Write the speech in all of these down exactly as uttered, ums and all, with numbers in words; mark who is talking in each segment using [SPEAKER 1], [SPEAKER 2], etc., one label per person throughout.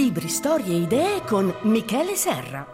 [SPEAKER 1] Libri, storie e idee con Michele Serra.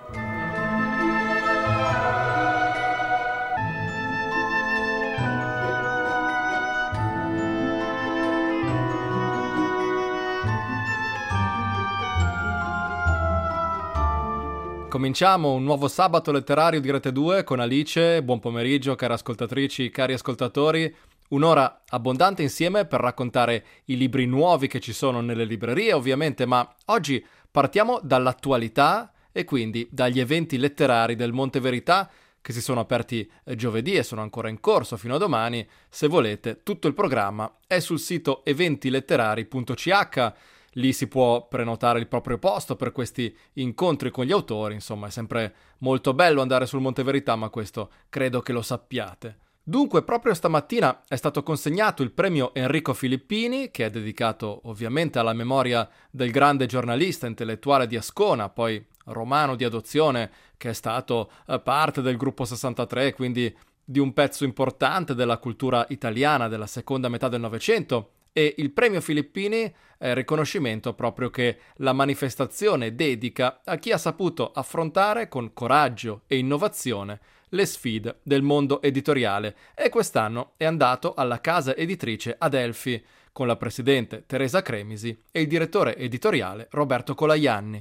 [SPEAKER 2] Cominciamo un nuovo sabato letterario di Rete due con Alice. Buon pomeriggio, cari ascoltatrici, cari ascoltatori. Un'ora abbondante insieme per raccontare i libri nuovi che ci sono nelle librerie, ovviamente, ma oggi partiamo dall'attualità e quindi dagli eventi letterari del Monte Verità che si sono aperti giovedì e sono ancora in corso fino a domani. Se volete, tutto il programma è sul sito eventiletterari punto c h. Lì si può prenotare il proprio posto per questi incontri con gli autori. Insomma, è sempre molto bello andare sul Monte Verità, ma questo credo che lo sappiate. Dunque, proprio stamattina è stato consegnato il premio Enrico Filippini, che è dedicato ovviamente alla memoria del grande giornalista intellettuale di Ascona, poi romano di adozione, che è stato eh, parte del gruppo sessantatré, quindi di un pezzo importante della cultura italiana della seconda metà del Novecento. E il premio Filippini è il riconoscimento proprio che la manifestazione dedica a chi ha saputo affrontare con coraggio e innovazione le sfide del mondo editoriale, e quest'anno è andato alla casa editrice Adelphi con la presidente Teresa Cremisi e il direttore editoriale Roberto Colajanni.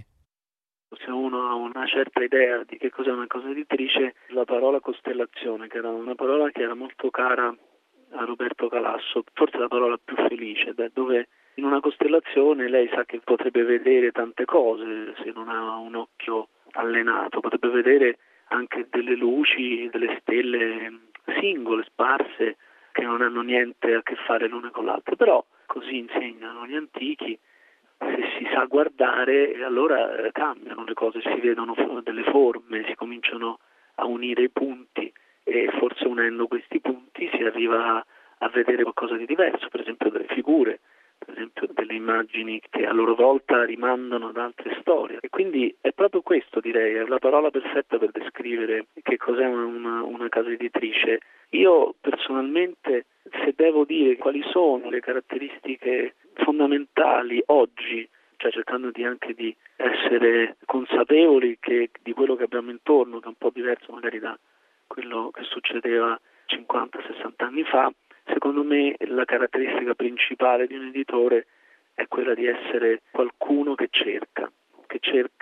[SPEAKER 3] Se uno ha una certa idea di che cos'è una casa editrice, la parola costellazione, che era una parola che era molto cara a Roberto Calasso, forse la parola più felice, dove in una costellazione lei sa che potrebbe vedere tante cose se non ha un occhio allenato, potrebbe vedere anche delle luci, delle stelle singole, sparse, che non hanno niente a che fare l'una con l'altra, però così insegnano gli antichi. Se si sa guardare, allora cambiano le cose, si vedono delle forme, si cominciano a unire i punti e forse unendo questi punti si arriva a vedere qualcosa di diverso, per esempio delle figure, per esempio delle immagini che a loro volta rimandano ad altre storie. E quindi è proprio questo, direi, è la parola perfetta per descrivere che cos'è una, una casa editrice. Io personalmente, se devo dire quali sono le caratteristiche fondamentali oggi, cioè cercando di anche di essere consapevoli che di quello che abbiamo intorno, che è un po' diverso magari da quello che succedeva cinquanta sessanta anni fa, secondo me la caratteristica principale di un editore è quella di essere qualcuno che cerca, che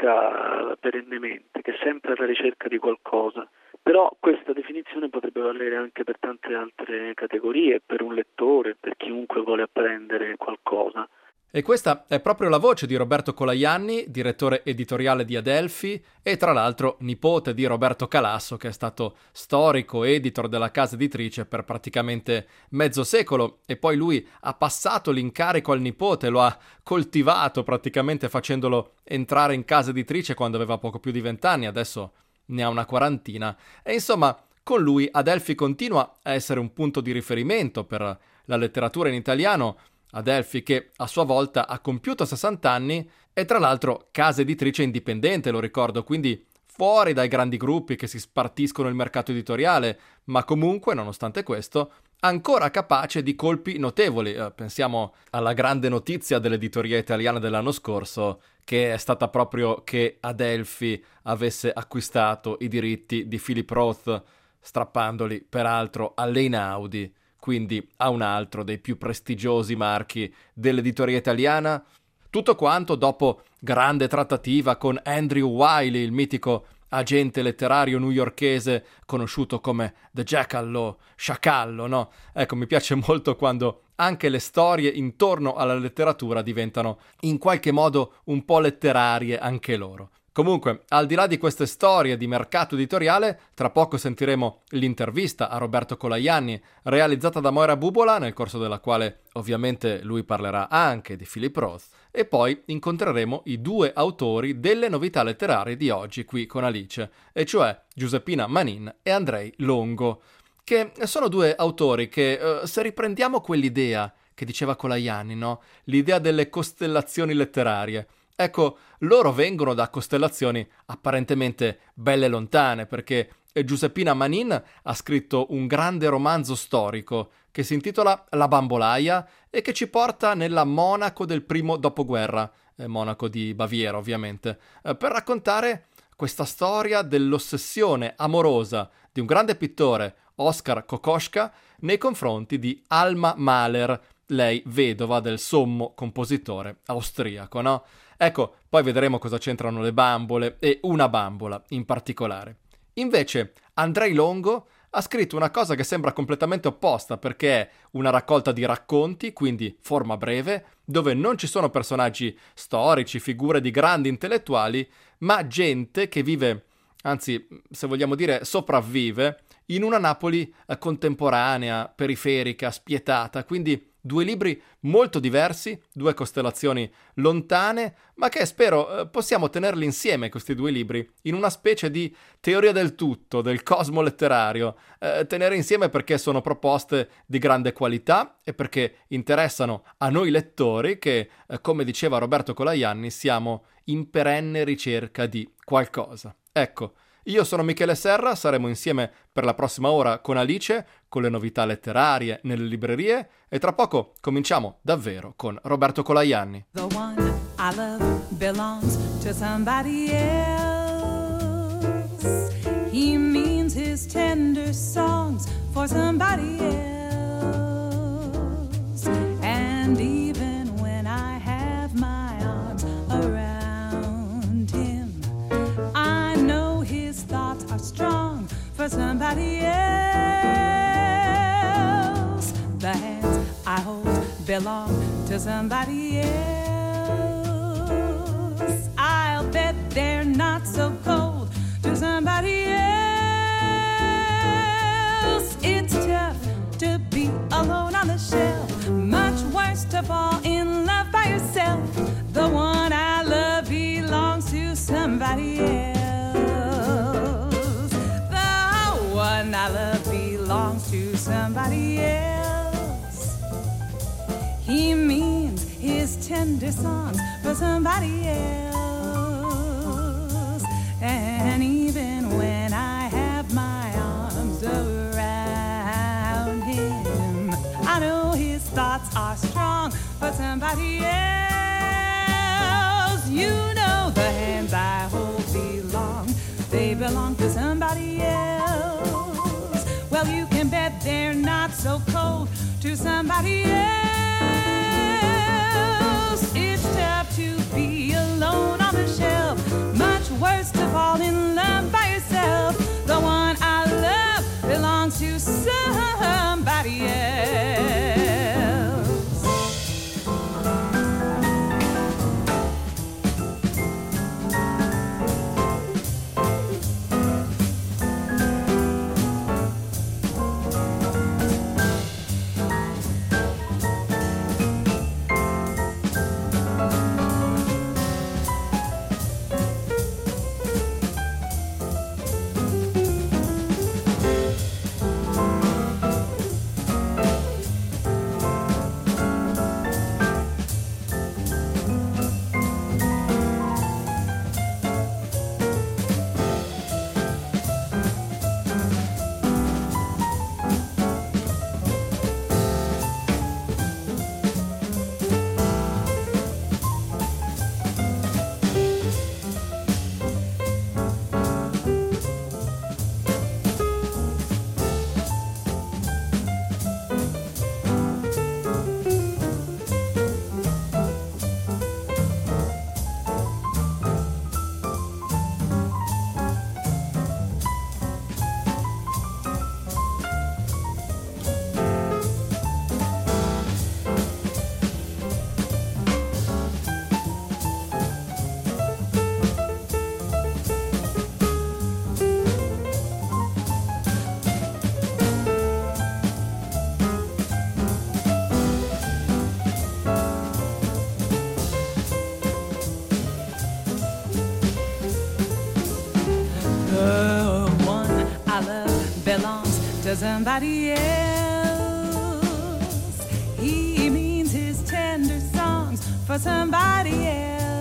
[SPEAKER 3] cerca perennemente, che è sempre alla ricerca di qualcosa. Però questa definizione potrebbe valere anche per tante altre categorie, per un lettore, per chiunque vuole apprendere qualcosa.
[SPEAKER 2] E questa è proprio la voce di Roberto Colajanni, direttore editoriale di Adelphi e tra l'altro nipote di Roberto Calasso, che è stato storico editor della casa editrice per praticamente mezzo secolo, e poi lui ha passato l'incarico al nipote, lo ha coltivato praticamente facendolo entrare in casa editrice quando aveva poco più di vent'anni, adesso ne ha una quarantina. E insomma, con lui Adelphi continua a essere un punto di riferimento per la letteratura in italiano. Adelphi che a sua volta ha compiuto sessanta anni e tra l'altro casa editrice indipendente, lo ricordo, quindi fuori dai grandi gruppi che si spartiscono il mercato editoriale, ma comunque, nonostante questo, ancora capace di colpi notevoli. Eh, pensiamo alla grande notizia dell'editoria italiana dell'anno scorso, che è stata proprio che Adelphi avesse acquistato i diritti di Philip Roth, strappandoli peraltro all'Einaudi, quindi a un altro dei più prestigiosi marchi dell'editoria italiana. Tutto quanto dopo grande trattativa con Andrew Wiley, il mitico agente letterario newyorkese conosciuto come The Jackal, Sciacallo, no? Ecco, mi piace molto quando anche le storie intorno alla letteratura diventano in qualche modo un po' letterarie anche loro. Comunque, al di là di queste storie di mercato editoriale, tra poco sentiremo l'intervista a Roberto Colajanni realizzata da Moira Bubola, nel corso della quale ovviamente lui parlerà anche di Philip Roth, e poi incontreremo i due autori delle novità letterarie di oggi qui con Alice, e cioè Giuseppina Manin e Andrei Longo, che sono due autori che, eh, se riprendiamo quell'idea che diceva Colajanni, no? L'idea delle costellazioni letterarie. Ecco, loro vengono da costellazioni apparentemente belle lontane, perché Giuseppina Manin ha scritto un grande romanzo storico che si intitola La bambolaia e che ci porta nella Monaco del primo dopoguerra, eh, Monaco di Baviera ovviamente, eh, per raccontare questa storia dell'ossessione amorosa di un grande pittore, Oskar Kokoschka, nei confronti di Alma Mahler, lei vedova del sommo compositore austriaco, no? Ecco, poi vedremo cosa c'entrano le bambole e una bambola in particolare. Invece, Andrei Longo ha scritto una cosa che sembra completamente opposta, perché è una raccolta di racconti, quindi forma breve, dove non ci sono personaggi storici, figure di grandi intellettuali, ma gente che vive, anzi, se vogliamo dire sopravvive, in una Napoli eh, contemporanea, periferica, spietata, quindi due libri molto diversi, due costellazioni lontane, ma che spero eh, possiamo tenerli insieme questi due libri, in una specie di teoria del tutto, del cosmo letterario, eh, tenere insieme perché sono proposte di grande qualità e perché interessano a noi lettori che, eh, come diceva Roberto Colajanni, siamo in perenne ricerca di qualcosa. Ecco, io sono Michele Serra, saremo insieme per la prossima ora con Alice, con le novità letterarie nelle librerie e tra poco cominciamo davvero con Roberto Colajanni.
[SPEAKER 4] The one I love belongs to somebody else. He means his tender songs for somebody else. And even when I have my arms around him, I know his thoughts are strong for somebody else. The hands I hold belong to somebody else. I'll bet they're not so cold to somebody else. It's tough to be alone on the shelf, much worse to fall in love by yourself. The one I love belongs to somebody else. The one I love belongs to somebody else. He means his tender songs for somebody else. And even when I have my arms around him, I know his thoughts are strong for somebody else. You know the hands I hold belong, they belong to somebody else. Well, you can bet they're not so cold to somebody else. It's tough to be alone on the shelf, much worse to fall in love by yourself. The one I love belongs to somebody else. To somebody else. He means his tender songs for somebody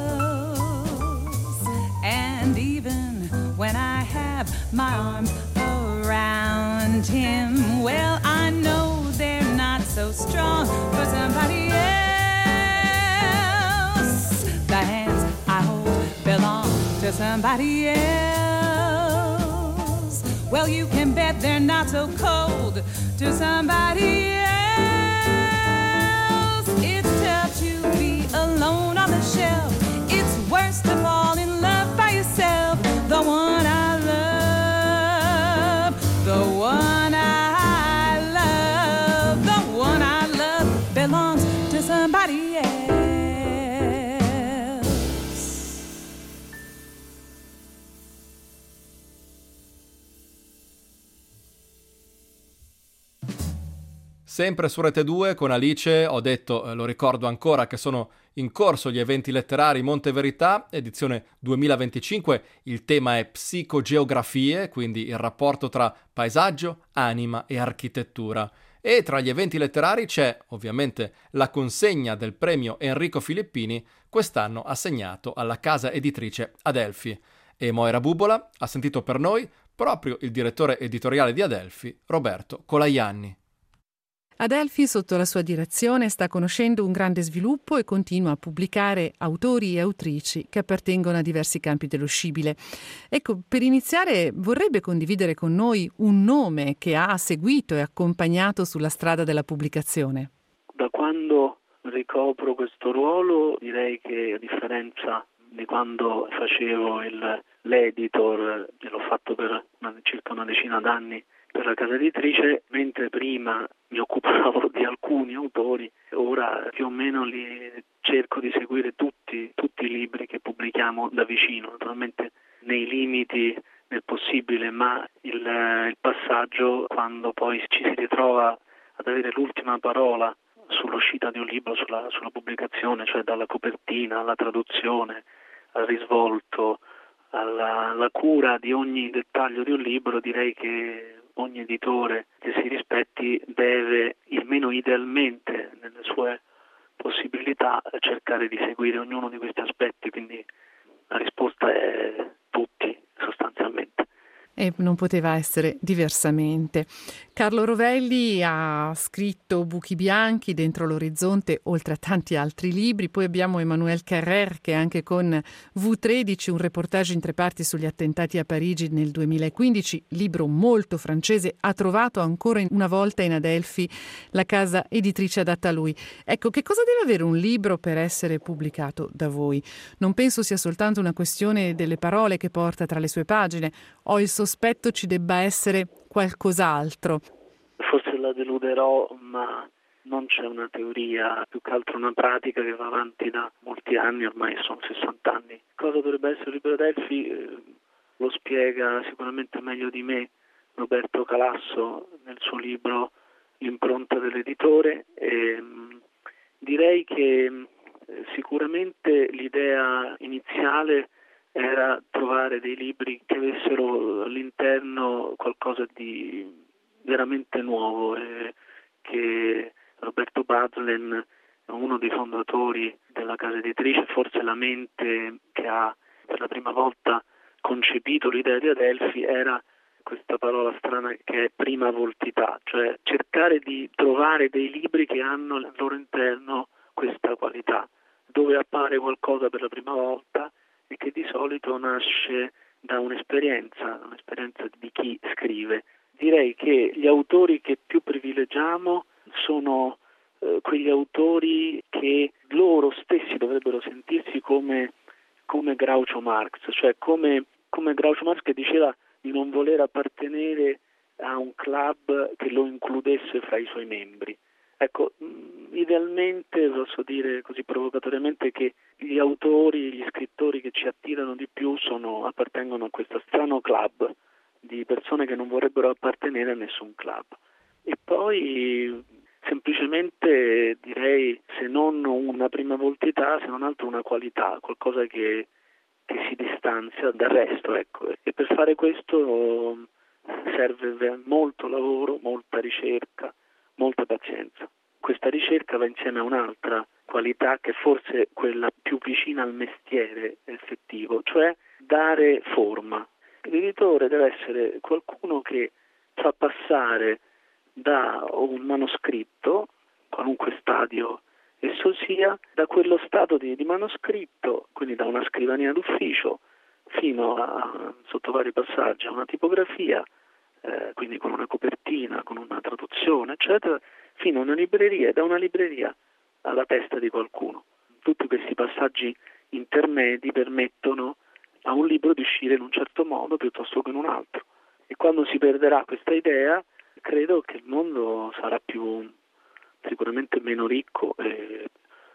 [SPEAKER 4] else. And even when I have my arms around around him. Well, I know they're not so strong for somebody else. The hands I hold belong to somebody else. Well, you can bet they're not so cold to somebody else. It's tough to be alone on the shelf. It's worse to fall in love by yourself. The one I love, the one I love, the one I love belongs to somebody else.
[SPEAKER 2] Sempre su Rete due con Alice ho detto, eh, lo ricordo ancora, che sono in corso gli eventi letterari Monte Verità, edizione duemilaventicinque. Il tema è psicogeografie, quindi il rapporto tra paesaggio, anima e architettura. E tra gli eventi letterari c'è ovviamente la consegna del premio Enrico Filippini, quest'anno assegnato alla casa editrice Adelphi. E Moira Bubola ha sentito per noi proprio il direttore editoriale di Adelphi, Roberto Colaianni.
[SPEAKER 5] Adelphi, sotto la sua direzione, sta conoscendo un grande sviluppo e continua a pubblicare autori e autrici che appartengono a diversi campi dello scibile. Ecco, per iniziare vorrebbe condividere con noi un nome che ha seguito e accompagnato sulla strada della pubblicazione.
[SPEAKER 3] Da quando ricopro questo ruolo, direi che a differenza di quando facevo il, l'editor, e l'ho fatto per una, circa una decina d'anni per la casa editrice, mentre prima mi occupavo di alcuni autori, ora più o meno li cerco di seguire tutti, tutti i libri che pubblichiamo da vicino, naturalmente nei limiti del possibile, ma il, il passaggio quando poi ci si ritrova ad avere l'ultima parola sull'uscita di un libro, sulla, sulla pubblicazione, cioè dalla copertina alla traduzione, al risvolto, alla, alla cura di ogni dettaglio di un libro, direi che ogni editore che si rispetti deve, almeno idealmente, nelle sue possibilità, cercare di seguire ognuno di questi aspetti, quindi la risposta è tutti, sostanzialmente.
[SPEAKER 5] E non poteva essere diversamente. Carlo Rovelli ha scritto Buchi bianchi, Dentro l'orizzonte, oltre a tanti altri libri. Poi abbiamo Emmanuel Carrère, che anche con vu tredici, un reportage in tre parti sugli attentati a Parigi nel duemilaquindici, libro molto francese, ha trovato ancora una volta in Adelphi la casa editrice adatta a lui. Ecco, che cosa deve avere un libro per essere pubblicato da voi? Non penso sia soltanto una questione delle parole che porta tra le sue pagine. Ho il sospetto ci debba essere qualcos'altro.
[SPEAKER 3] Forse la deluderò, ma non c'è una teoria, più che altro una pratica che va avanti da molti anni, ormai sono sessanta anni. Cosa dovrebbe essere il libro Adelphi? Eh, lo spiega sicuramente meglio di me Roberto Calasso nel suo libro L'impronta dell'editore. E, mh, direi che mh, sicuramente l'idea iniziale era trovare dei libri che avessero all'interno qualcosa di veramente nuovo, eh, che Roberto Bazlen, uno dei fondatori della casa editrice, forse la mente che ha per la prima volta concepito l'idea di Adelphi, era questa parola strana che è prima voltità, cioè cercare di trovare dei libri che hanno al loro interno questa qualità, dove appare qualcosa per la prima volta e che di solito nasce da un'esperienza, un'esperienza di chi scrive. Direi che gli autori che più privilegiamo sono eh, quegli autori che loro stessi dovrebbero sentirsi come, come Groucho Marx, cioè come, come Groucho Marx che diceva di non voler appartenere a un club che lo includesse fra i suoi membri. Ecco, idealmente posso dire così provocatoriamente che gli autori, gli scrittori che ci attirano di più sono, appartengono a questo strano club di persone che non vorrebbero appartenere a nessun club. E poi semplicemente direi, se non una prima voltità, se non altro una qualità, qualcosa che, che si distanzia dal resto, ecco. E per fare questo serve molto lavoro, molta ricerca, molta pazienza. Questa ricerca va insieme a un'altra qualità che forse è quella più vicina al mestiere effettivo, cioè dare forma. L'editore deve essere qualcuno che fa passare da un manoscritto, qualunque stadio esso sia, da quello stato di, di manoscritto, quindi da una scrivania d'ufficio, fino a, sotto vari passaggi, a una tipografia, eh, quindi con una copertina, con una traduzione, eccetera, fino a una libreria, e da una libreria alla testa di qualcuno. Tutti questi passaggi intermedi permettono a un libro di uscire in un certo modo piuttosto che in un altro. E quando si perderà questa idea, credo che il mondo sarà più, sicuramente meno ricco e,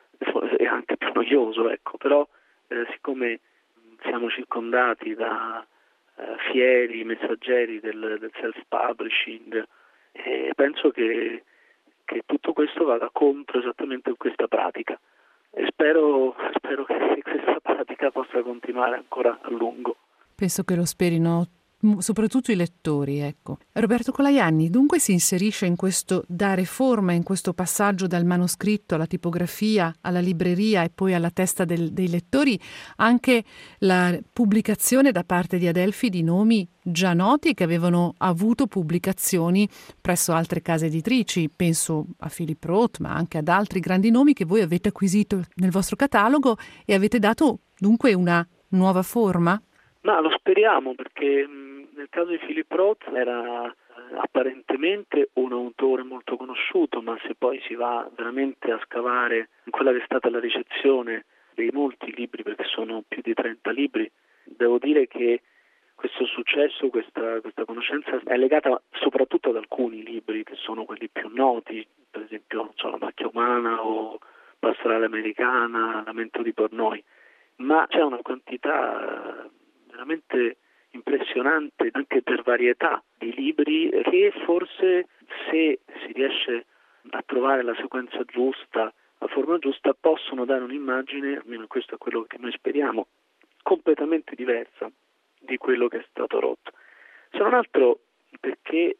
[SPEAKER 3] e anche più noioso, ecco. Però eh, siccome siamo circondati da eh, fieri messaggeri del, del self-publishing, eh, penso che, che tutto questo vada contro esattamente questa pratica. E spero, spero che questa pratica possa continuare ancora a lungo.
[SPEAKER 5] Penso che lo sperino soprattutto i lettori, ecco. Roberto Colajanni dunque si inserisce in questo dare forma, in questo passaggio dal manoscritto alla tipografia, alla libreria e poi alla testa del, dei lettori, anche la pubblicazione da parte di Adelphi di nomi già noti che avevano avuto pubblicazioni presso altre case editrici, penso a Philip Roth, ma anche ad altri grandi nomi che voi avete acquisito nel vostro catalogo e avete dato dunque una nuova forma?
[SPEAKER 3] Ma lo speriamo, perché nel caso di Philip Roth era eh, apparentemente un autore molto conosciuto, ma se poi si va veramente a scavare in quella che è stata la ricezione dei molti libri, perché sono più di trenta libri, devo dire che questo successo, questa, questa conoscenza è legata soprattutto ad alcuni libri che sono quelli più noti, per esempio non so, La macchia umana o Pastorale americana, Lamento di Portnoy, ma c'è una quantità veramente impressionante anche per varietà di libri che forse, se si riesce a trovare la sequenza giusta, la forma giusta, possono dare un'immagine, almeno questo è quello che noi speriamo, completamente diversa di quello che è stato Roth. Se non altro perché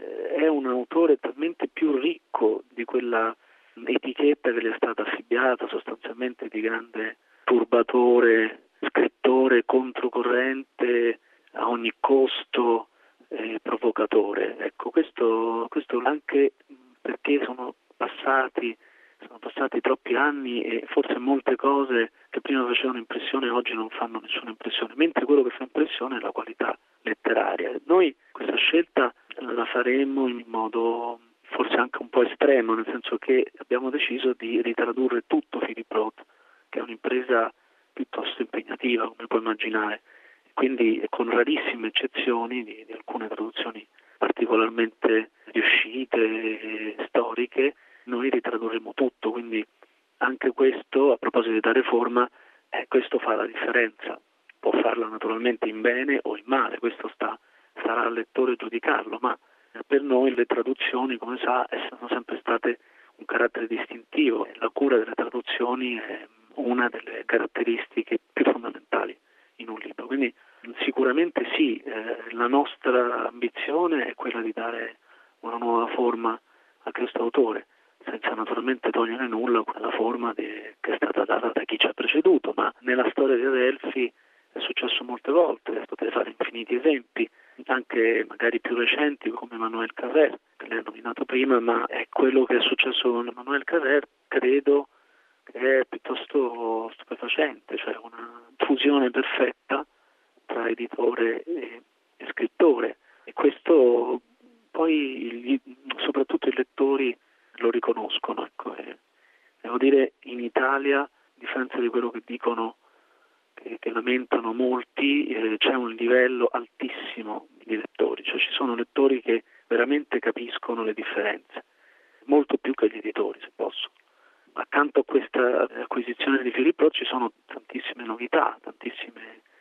[SPEAKER 3] è un autore talmente più ricco di quella etichetta che gli è stata affibbiata sostanzialmente di grande turbatore, scrittore controcorrente a ogni costo, eh, provocatore. Ecco, questo, questo anche perché sono passati, sono passati troppi anni e forse molte cose che prima facevano impressione oggi non fanno nessuna impressione, mentre quello che fa impressione è la qualità letteraria. Noi questa scelta la faremo in modo forse anche un po' estremo, nel senso che abbiamo deciso di ritradurre tutto Philip Roth, che è un'impresa piuttosto impegnativa, come puoi immaginare, quindi con rarissime eccezioni di, di alcune traduzioni particolarmente riuscite e storiche, noi ritradurremo tutto, quindi anche questo, a proposito di dare forma, eh, questo fa la differenza. Può farla naturalmente in bene o in male, questo sta, sarà al lettore giudicarlo, ma per noi le traduzioni, come sa, sono sempre state un carattere distintivo. La cura delle traduzioni è una delle caratteristiche più fondamentali in un libro. Quindi sicuramente sì, eh, la nostra ambizione è quella di dare una nuova forma a questo autore, senza naturalmente togliere nulla a quella forma di, che è stata data da chi ci ha preceduto, ma nella storia di Adelphi è successo molte volte, potete fare infiniti esempi, anche magari più recenti come Emmanuel Carrère, che lei ha nominato prima, ma è quello che è successo con Emmanuel Carrère, credo che è piuttosto stupefacente, cioè una fusione perfetta tra editore e, e scrittore, e questo poi gli, soprattutto i lettori lo riconoscono, ecco. E devo dire, in Italia, a differenza di quello che dicono, che, che lamentano molti, eh, c'è un livello altissimo di lettori, cioè ci sono lettori che veramente capiscono le differenze, molto più che gli editori, se posso. Accanto a questa acquisizione di Philip Roth ci sono tantissime novità, tantissimi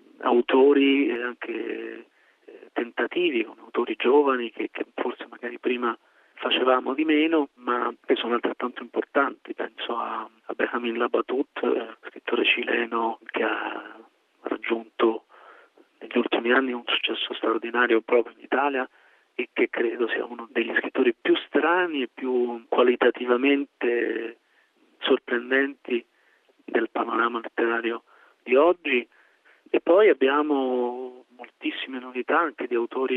[SPEAKER 3] autori e anche eh, tentativi, con autori giovani che, che forse magari prima facevamo di meno, ma che sono altrettanto importanti. Penso a, a Benjamin Labatut, eh, scrittore cileno che ha raggiunto negli ultimi anni un successo straordinario proprio in Italia e che credo sia uno degli scrittori più strani e più qualitativamente sorprendenti del panorama letterario di oggi. E poi abbiamo moltissime novità anche di autori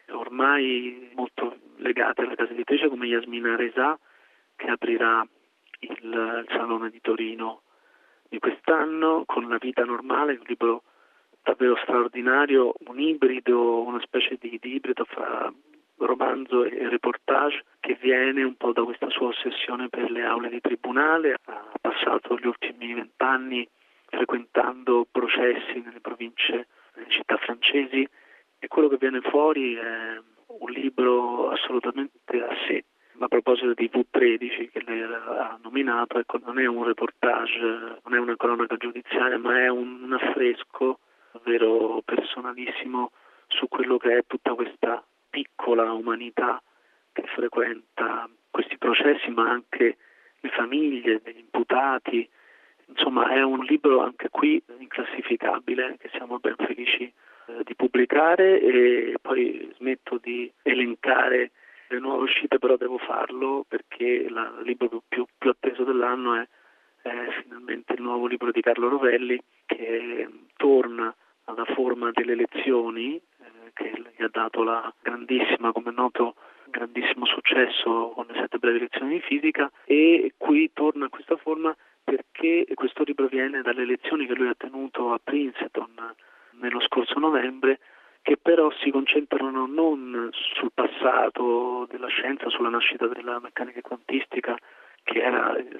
[SPEAKER 3] ormai molto legate alla casa editrice, come Yasmina Reza, che aprirà il, il Salone di Torino di quest'anno con La vita normale, un libro davvero straordinario, un ibrido, una specie di, di ibrido fra romanzo e reportage, che viene un po' da questa sua ossessione per le aule di tribunale. Ha passato gli ultimi vent'anni frequentando processi nelle province, nelle città francesi, e quello che viene fuori è un libro assolutamente a sé. A proposito di V tredici che lei ha nominato, ecco, non è un reportage, non è una cronaca giudiziaria, ma è un, un affresco davvero personalissimo su quello che è tutta questa piccola umanità che frequenta questi processi, ma anche le famiglie degli imputati. Insomma, è un libro anche qui inclassificabile, che siamo ben felici eh, di pubblicare, e poi smetto di elencare le nuove uscite, però devo farlo perché la, il libro più, più, più atteso dell'anno è, è finalmente il nuovo libro di Carlo Rovelli, che torna alla forma delle lezioni eh, che gli ha dato la grandissima, come è noto, grandissimo successo con le sette brevi lezioni di fisica, e qui torna a questa forma perché questo libro viene dalle lezioni che lui ha tenuto a Princeton nello scorso novembre, che però si concentrano non sul passato della scienza, sulla nascita della meccanica quantistica, che era eh,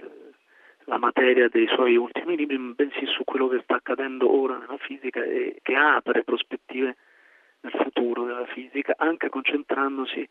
[SPEAKER 3] la materia dei suoi ultimi libri, bensì su quello che sta accadendo ora nella fisica e che apre prospettive nel futuro della fisica, anche concentrandosi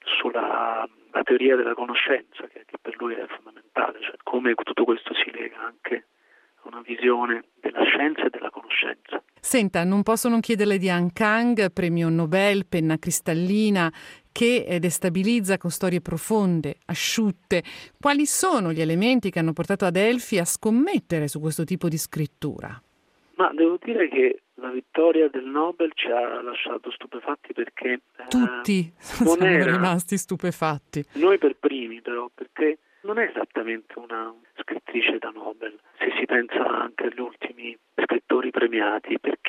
[SPEAKER 3] sulla la teoria della conoscenza, che, che per lui è fondamentale, cioè come tutto questo si lega anche a una visione della scienza e della conoscenza.
[SPEAKER 5] Senta, non posso non chiederle di Han Kang, premio Nobel, penna cristallina, che destabilizza con storie profonde, asciutte. Quali sono gli elementi che hanno portato Adelphi a scommettere su questo tipo di scrittura?
[SPEAKER 3] Ma devo dire che la vittoria del Nobel ci ha lasciato stupefatti, perché
[SPEAKER 5] tutti
[SPEAKER 3] eh,
[SPEAKER 5] siamo
[SPEAKER 3] era,
[SPEAKER 5] rimasti stupefatti.
[SPEAKER 3] Noi per primi però, perché non è esattamente una scrittrice da Nobel, se si pensa anche agli ultimi scrittori premiati, perché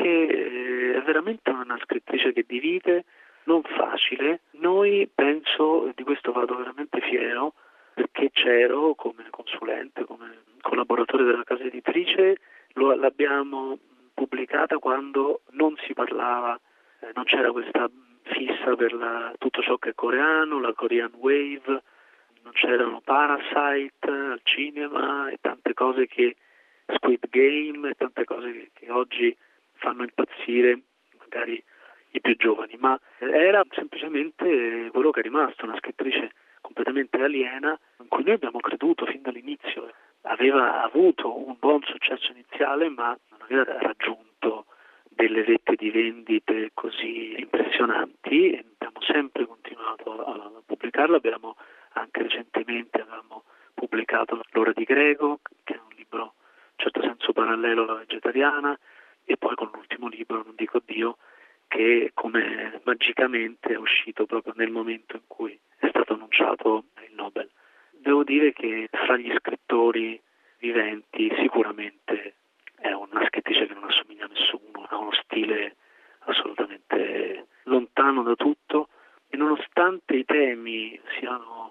[SPEAKER 3] è veramente una scrittrice che divide, non facile. Noi, penso, di questo vado veramente fiero, perché c'ero come consulente, come collaboratore della casa editrice, lo, l'abbiamo pubblicata quando non si parlava, eh, non c'era questa fissa per la, tutto ciò che è coreano, la Korean Wave, non c'erano Parasite al cinema e tante cose che Squid Game e tante cose che, che oggi fanno impazzire magari i più giovani, ma era semplicemente quello che è rimasto, una scrittrice completamente aliena in cui noi abbiamo creduto fin dall'inizio. Aveva avuto un buon successo iniziale, ma non aveva raggiunto delle vette di vendite così impressionanti, e abbiamo sempre continuato a pubblicarla. Abbiamo anche recentemente avevamo pubblicato L'ora di Grego, che è un libro in certo senso parallelo alla Vegetariana, e poi con l'ultimo libro, Non dico Dio, che come magicamente è uscito proprio nel momento in cui è stato annunciato il Nobel. Devo dire che fra gli scrittori viventi sicuramente è una scrittrice che non assomiglia a nessuno, ha uno stile assolutamente lontano da tutto, e nonostante i temi siano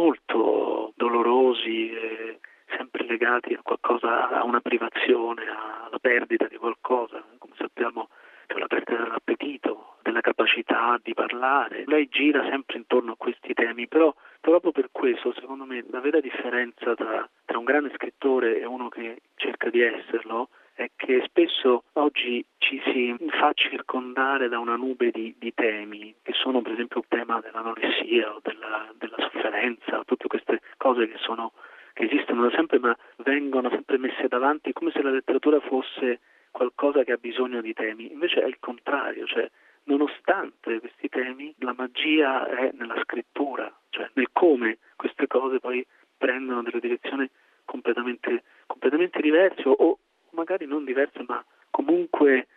[SPEAKER 3] molto dolorosi e sempre legati a qualcosa, a una privazione, alla perdita di qualcosa, come sappiamo, c'è la perdita dell'appetito, della capacità di parlare. Lei gira sempre intorno a questi temi, però proprio per questo, secondo me, la vera differenza tra, tra un grande scrittore e uno che cerca di esserlo è che spesso oggi ci si fa circondare da una nube di, di temi, che sono per esempio il tema dell'anoressia o della, della sofferenza, tutte queste cose che sono che esistono da sempre, ma vengono sempre messe davanti come se la letteratura fosse qualcosa che ha bisogno di temi. Invece è il contrario, cioè nonostante questi temi la magia è nella scrittura, cioè nel come queste cose poi prendono delle direzioni completamente, completamente diverse, o magari non diverse, ma comunque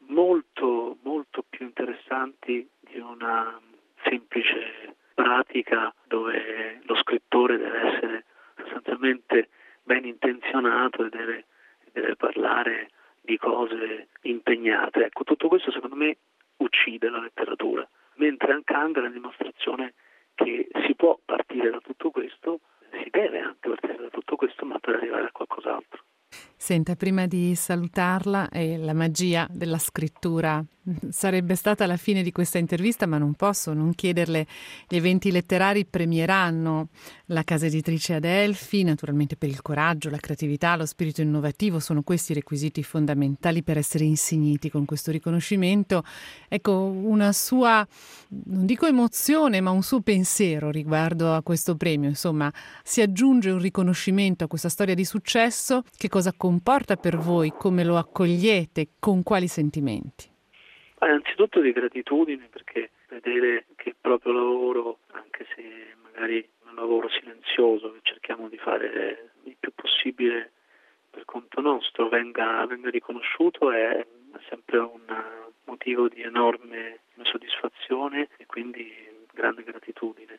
[SPEAKER 3] molto molto più interessanti di una semplice pratica dove lo scrittore deve essere sostanzialmente ben intenzionato e deve, deve parlare di cose impegnate. Ecco, tutto questo secondo me uccide la letteratura, mentre Han Kang è la dimostrazione che si può partire da tutto questo, si deve anche partire da tutto questo, ma per arrivare a qualcos'altro.
[SPEAKER 5] Senta, prima di salutarla, eh, la magia della scrittura sarebbe stata la fine di questa intervista, ma non posso non chiederle. Gli eventi letterari premieranno la casa editrice Adelphi, naturalmente per il coraggio, la creatività, lo spirito innovativo, sono questi i requisiti fondamentali per essere insigniti con questo riconoscimento. Ecco, una sua, non dico emozione, ma un suo pensiero riguardo a questo premio. Insomma, si aggiunge un riconoscimento a questa storia di successo. Che cosa comporta per voi? Come lo accogliete? Con quali sentimenti?
[SPEAKER 3] Innanzitutto di gratitudine, perché vedere che il proprio lavoro, anche se magari è un lavoro silenzioso che cerchiamo di fare il più possibile per conto nostro, venga, venga riconosciuto è sempre un motivo di enorme soddisfazione e quindi grande gratitudine.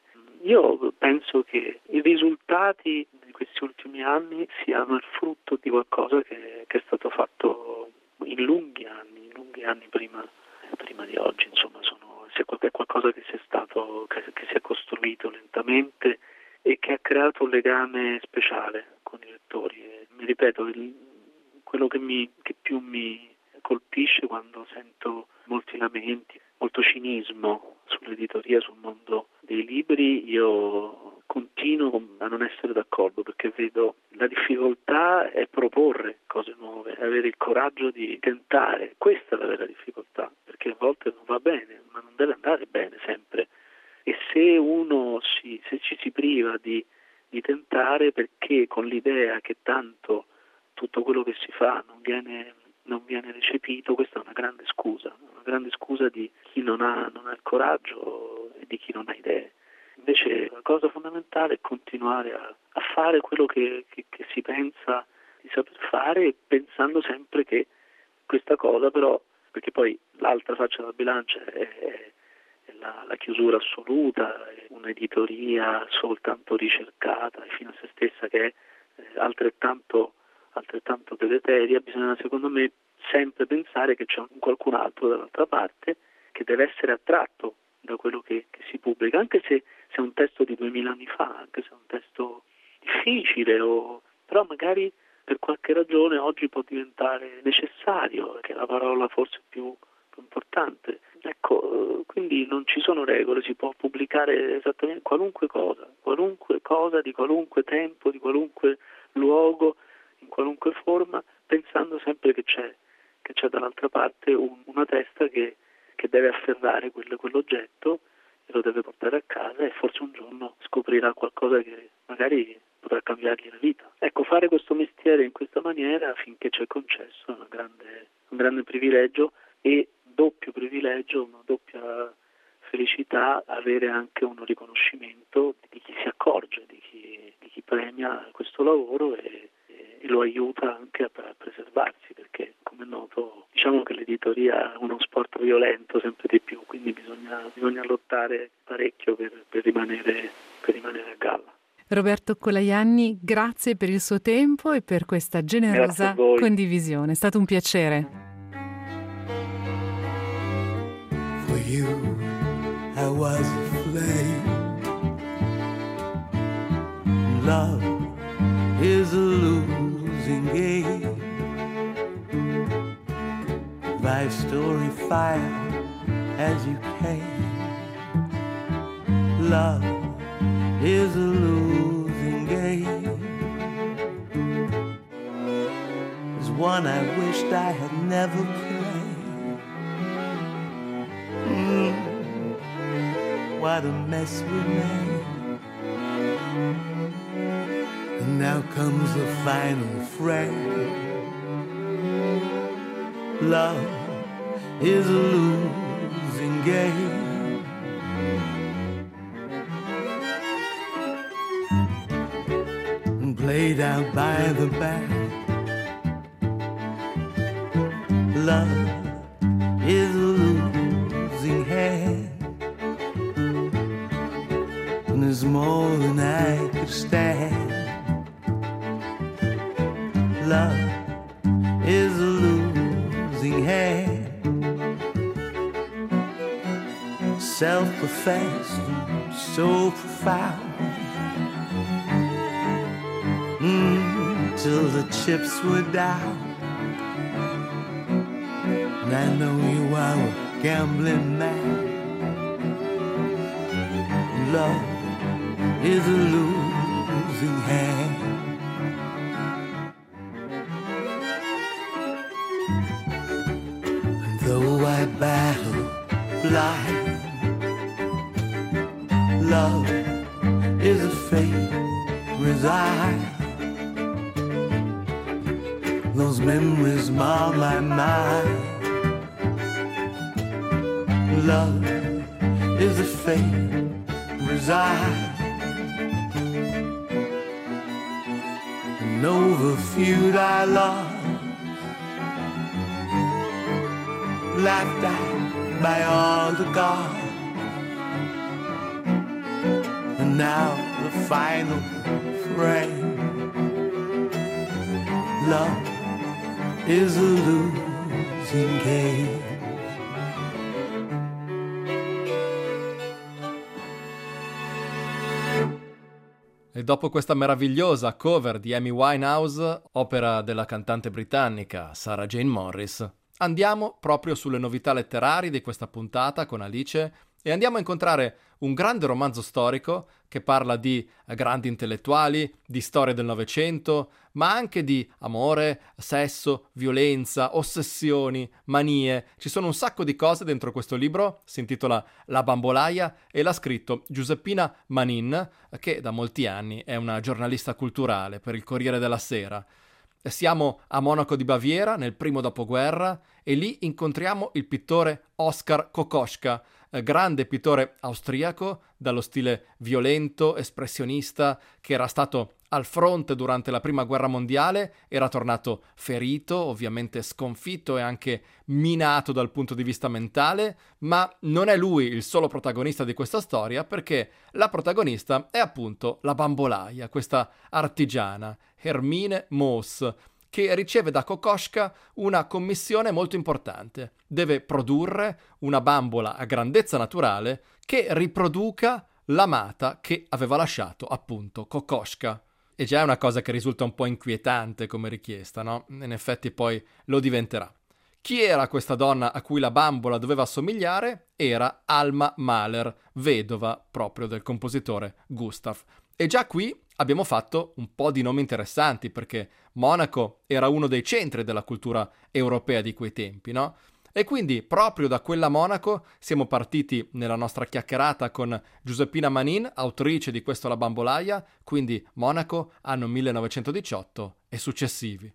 [SPEAKER 3] Io penso che i risultati di questi ultimi anni siano il frutto di qualcosa che, che è stato fatto in lunghi anni, in lunghi anni prima prima di oggi, insomma, sono, è qualcosa che si è stato, che, che si è costruito lentamente e che ha creato un legame speciale con i lettori. E, mi ripeto, il, quello che, mi, che più mi colpisce quando sento molti lamenti, molto cinismo sull'editoria, sul mondo dei libri, io continuo a non essere d'accordo, perché vedo la difficoltà è proporre cose nuove, avere il coraggio di tentare. Questa è la vera difficoltà, perché a volte non va bene, ma non deve andare bene sempre. E se uno si, se ci si priva di, di tentare, perché con l'idea che tanto tutto quello che si fa non viene, non viene recepito, questa è una grande scusa, una grande scusa di chi non ha, non ha il coraggio e di chi non ha idee. Invece la cosa fondamentale è continuare a, a fare quello che, che, che si pensa di saper fare, pensando sempre che questa cosa però, perché poi l'altra faccia della bilancia è, è, è la, la chiusura assoluta, è un'editoria soltanto ricercata e fino a se stessa che è eh, altrettanto, altrettanto deleteria. Bisogna secondo me sempre pensare che c'è qualcun altro dall'altra parte che deve essere attratto da quello che, che si pubblica, anche se, se è un testo di duemila anni fa, anche se è un testo difficile, o, però magari per qualche ragione oggi può diventare necessario, che è la parola forse più, più importante. Ecco, quindi non ci sono regole, si può pubblicare esattamente qualunque cosa, qualunque cosa di qualunque tempo, di qualunque luogo, in qualunque forma, pensando sempre che c'è, che c'è dall'altra parte un, una testa che che deve afferrare quello, quell'oggetto e lo deve portare a casa e forse un giorno scoprirà qualcosa che magari potrà cambiargli la vita. Ecco, fare questo mestiere in questa maniera finché c'è concesso è una grande, un grande privilegio e doppio privilegio, una doppia felicità avere anche un riconoscimento di chi si accorge, di chi, di chi premia questo lavoro e, e lo aiuta anche a, a preservarsi, perché come è noto diciamo che l'editoria è uno sport violento sempre di più, quindi bisogna, bisogna lottare parecchio per, per, rimanere, per rimanere a galla.
[SPEAKER 5] Roberto Colajanni, grazie per il suo tempo e per questa generosa condivisione, è stato un piacere.
[SPEAKER 6] For you, I was aflame. Love is a losing game. Life story fire as you came. Love is a losing game. It's one I wished I had never played. Mm. What a mess we made. And now comes the final frame. Love is a losing game. And played out by the back. Love is a losing hand. And there's more than I could stand. Love is a losing hand. self-professed, so profound. Mm, till the chips were down. And I know you are a gambling man. Love is a losing hand. And though I battle blind, love is a fate resigned. Those memories mar my mind. Love is a fate resigned. And over feud I lost, laughed at by all the gods. And now the final frame. Love is a losing game.
[SPEAKER 2] E dopo questa meravigliosa cover di Amy Winehouse, opera della cantante britannica Sarah Jane Morris, andiamo proprio sulle novità letterarie di questa puntata con Alice e andiamo a incontrare un grande romanzo storico che parla di grandi intellettuali, di storia del Novecento, ma anche di amore, sesso, violenza, ossessioni, manie. Ci sono un sacco di cose dentro questo libro, si intitola La bambolaia e l'ha scritto Giuseppina Manin, che da molti anni è una giornalista culturale per il Corriere della Sera. Siamo a Monaco di Baviera nel primo dopoguerra e lì incontriamo il pittore Oskar Kokoschka, grande pittore austriaco dallo stile violento, espressionista, che era stato al fronte durante la prima guerra mondiale, era tornato ferito, ovviamente sconfitto e anche minato dal punto di vista mentale, ma non è lui il solo protagonista di questa storia, perché la protagonista è appunto la bambolaia, questa artigiana, Hermine Moos, che riceve da Kokoschka una commissione molto importante. Deve produrre una bambola a grandezza naturale che riproduca l'amata che aveva lasciato appunto Kokoschka. E già è una cosa che risulta un po' inquietante come richiesta, no? In effetti poi lo diventerà. Chi era questa donna a cui la bambola doveva assomigliare? Era Alma Mahler, vedova proprio del compositore Gustav. E già qui abbiamo fatto un po' di nomi interessanti, perché Monaco era uno dei centri della cultura europea di quei tempi, no? E quindi proprio da quella Monaco siamo partiti nella nostra chiacchierata con Giuseppina Manin, autrice di questo La bambolaia, quindi Monaco, anno millenovecentodiciotto e successivi.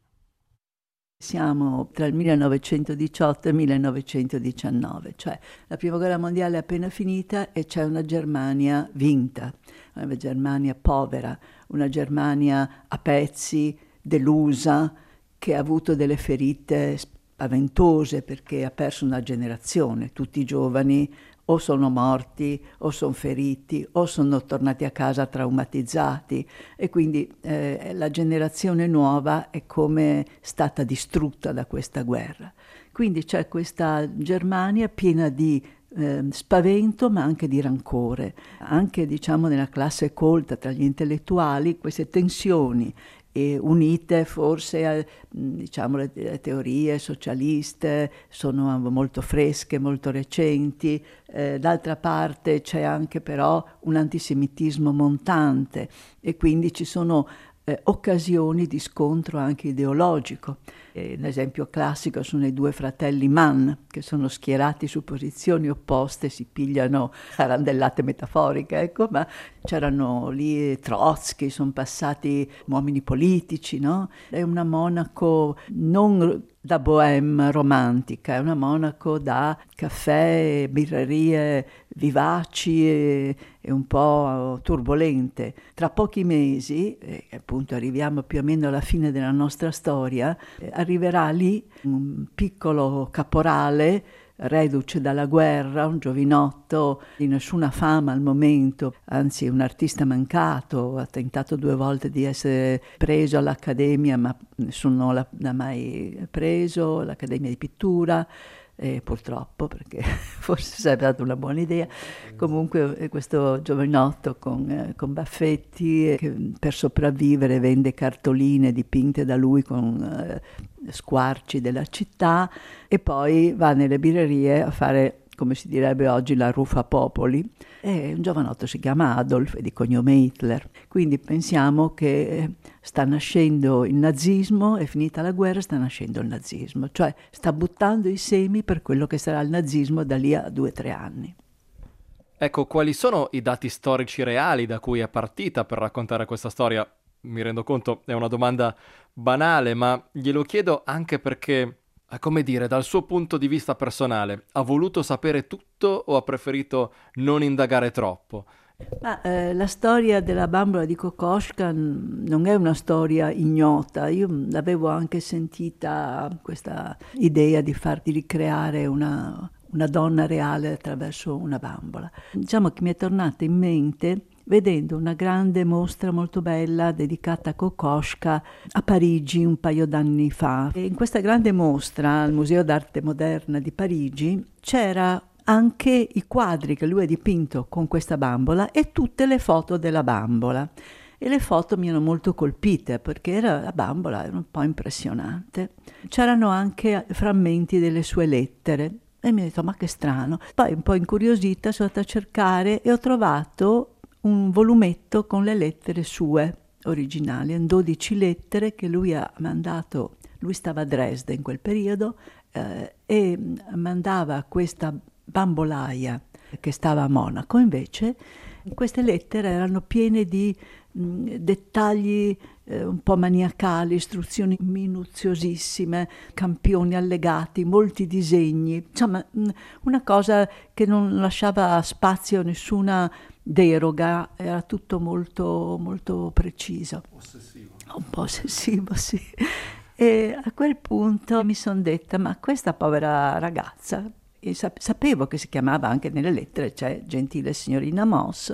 [SPEAKER 7] Siamo tra il millenovecentodiciotto e il millenovecentodiciannove, cioè la prima guerra mondiale è appena finita e c'è una Germania vinta, una Germania povera, una Germania a pezzi, delusa, che ha avuto delle ferite spaventose perché ha perso una generazione, tutti i giovani o sono morti o sono feriti o sono tornati a casa traumatizzati e quindi eh, la generazione nuova è come stata distrutta da questa guerra. Quindi c'è questa Germania piena di eh, spavento ma anche di rancore, anche diciamo nella classe colta tra gli intellettuali queste tensioni e unite forse a, diciamo, le, le teorie socialiste sono molto fresche, molto recenti, eh, d'altra parte c'è anche però un antisemitismo montante e quindi ci sono eh, occasioni di scontro anche ideologico. Eh, l'esempio classico sono i due fratelli Mann che sono schierati su posizioni opposte, si pigliano arandellate metaforiche, ecco, ma c'erano lì Trotsky, sono passati uomini politici, no? È una Monaco non da bohème romantica, è una Monaco da caffè, birrerie vivaci e, e un po' turbolente. Tra pochi mesi, e appunto arriviamo più o meno alla fine della nostra storia, eh, arriverà lì un piccolo caporale reduce dalla guerra, un giovinotto di nessuna fama al momento, anzi un artista mancato, ha tentato due volte di essere preso all'Accademia ma nessuno l'ha, l'ha mai preso, l'Accademia di Pittura, e purtroppo, perché forse sarebbe stata una buona idea. Comunque questo giovanotto con, eh, con baffetti eh, che per sopravvivere vende cartoline dipinte da lui con eh, squarci della città e poi va nelle birrerie a fare, come si direbbe oggi, la rufa popoli. E un giovanotto si chiama Adolf, è di cognome Hitler. Quindi pensiamo che sta nascendo il nazismo, è finita la guerra, sta nascendo il nazismo, cioè sta buttando i semi per quello che sarà il nazismo da lì a due o tre anni.
[SPEAKER 2] Ecco, quali sono i dati storici reali da cui è partita per raccontare questa storia? Mi rendo conto, è una domanda banale, ma glielo chiedo anche perché, come dire, dal suo punto di vista personale, ha voluto sapere tutto o ha preferito non indagare troppo?
[SPEAKER 7] Ma, eh, la storia della bambola di Kokoschka non è una storia ignota. Io l'avevo anche sentita, questa idea di far di ricreare una, una donna reale attraverso una bambola. Diciamo che mi è tornata in mente vedendo una grande mostra molto bella dedicata a Kokoschka a Parigi un paio d'anni fa. E in questa grande mostra al Museo d'Arte Moderna di Parigi c'era anche i quadri che lui ha dipinto con questa bambola e tutte le foto della bambola. E le foto mi hanno molto colpite perché era, la bambola era un po' impressionante. C'erano anche frammenti delle sue lettere e mi ho detto, ma che strano. Poi un po' incuriosita sono andata a cercare e ho trovato un volumetto con le lettere sue originali, dodici lettere che lui ha mandato. Lui stava a Dresda in quel periodo eh, e mandava questa bambolaia che stava a Monaco. Invece queste lettere erano piene di mh, dettagli eh, un po' maniacali, istruzioni minuziosissime, campioni allegati, molti disegni, insomma mh, una cosa che non lasciava spazio a nessuna deroga, era tutto molto, molto preciso.
[SPEAKER 2] Ossessivo.
[SPEAKER 7] Un po' ossessivo, sì. E a quel punto mi sono detta, ma questa povera ragazza, e sapevo che si chiamava anche nelle lettere, c'è Gentile signorina Moss,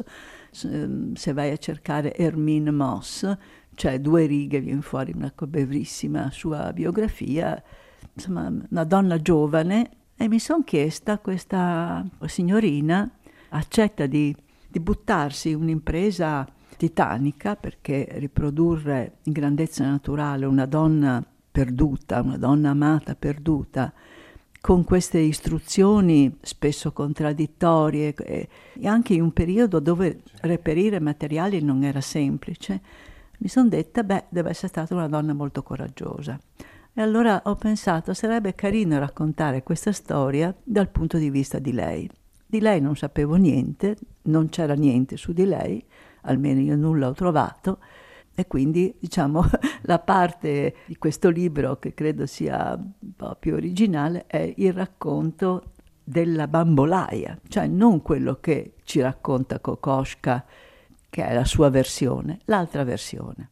[SPEAKER 7] se vai a cercare Hermine Moss, c'è due righe, viene fuori una brevissima sua biografia, insomma una donna giovane, e mi sono chiesta, questa signorina accetta di, di buttarsi in un'impresa titanica, perché riprodurre in grandezza naturale una donna perduta, una donna amata perduta, con queste istruzioni spesso contraddittorie e anche in un periodo dove reperire materiali non era semplice, mi sono detta, beh, deve essere stata una donna molto coraggiosa. E allora ho pensato, sarebbe carino raccontare questa storia dal punto di vista di lei. Di lei non sapevo niente, non c'era niente su di lei, almeno io nulla ho trovato, e quindi, diciamo, la parte di questo libro che credo sia un po' più originale è il racconto della bambolaia, cioè non quello che ci racconta Kokoschka, che è la sua versione, l'altra versione.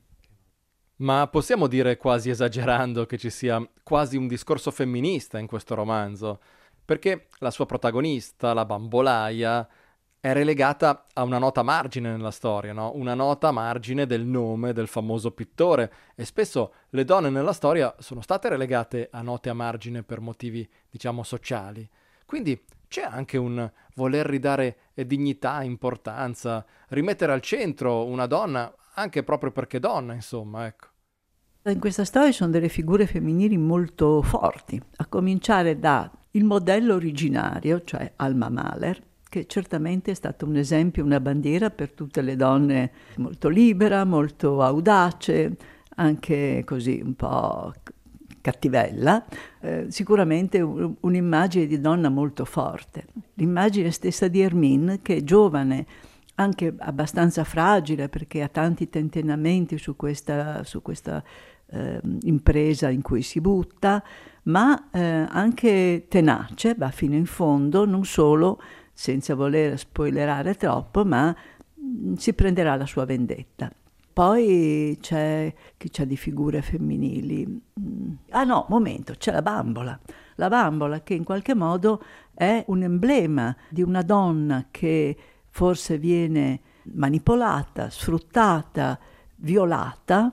[SPEAKER 2] Ma possiamo dire, quasi esagerando, che ci sia quasi un discorso femminista in questo romanzo? Perché la sua protagonista, la bambolaia, è relegata a una nota margine nella storia, no? Una nota margine del nome del famoso pittore, e spesso le donne nella storia sono state relegate a note a margine per motivi, diciamo, sociali. Quindi c'è anche un voler ridare dignità, importanza, rimettere al centro una donna, anche proprio perché donna, insomma, ecco.
[SPEAKER 7] In questa storia ci sono delle figure femminili molto forti, a cominciare da il modello originario, cioè Alma Mahler, che certamente è stato un esempio, una bandiera per tutte le donne, molto libera, molto audace, anche così un po' cattivella, eh, sicuramente un, un'immagine di donna molto forte. L'immagine stessa di Hermine, che è giovane, anche abbastanza fragile perché ha tanti tentennamenti su questa, su questa eh, impresa in cui si butta, ma eh, anche tenace, va fino in fondo, non solo senza voler spoilerare troppo, ma mh, si prenderà la sua vendetta. Poi c'è chi c'ha di figure femminili. Mm. Ah no, momento, c'è la bambola. La bambola che in qualche modo è un emblema di una donna che forse viene manipolata, sfruttata, violata,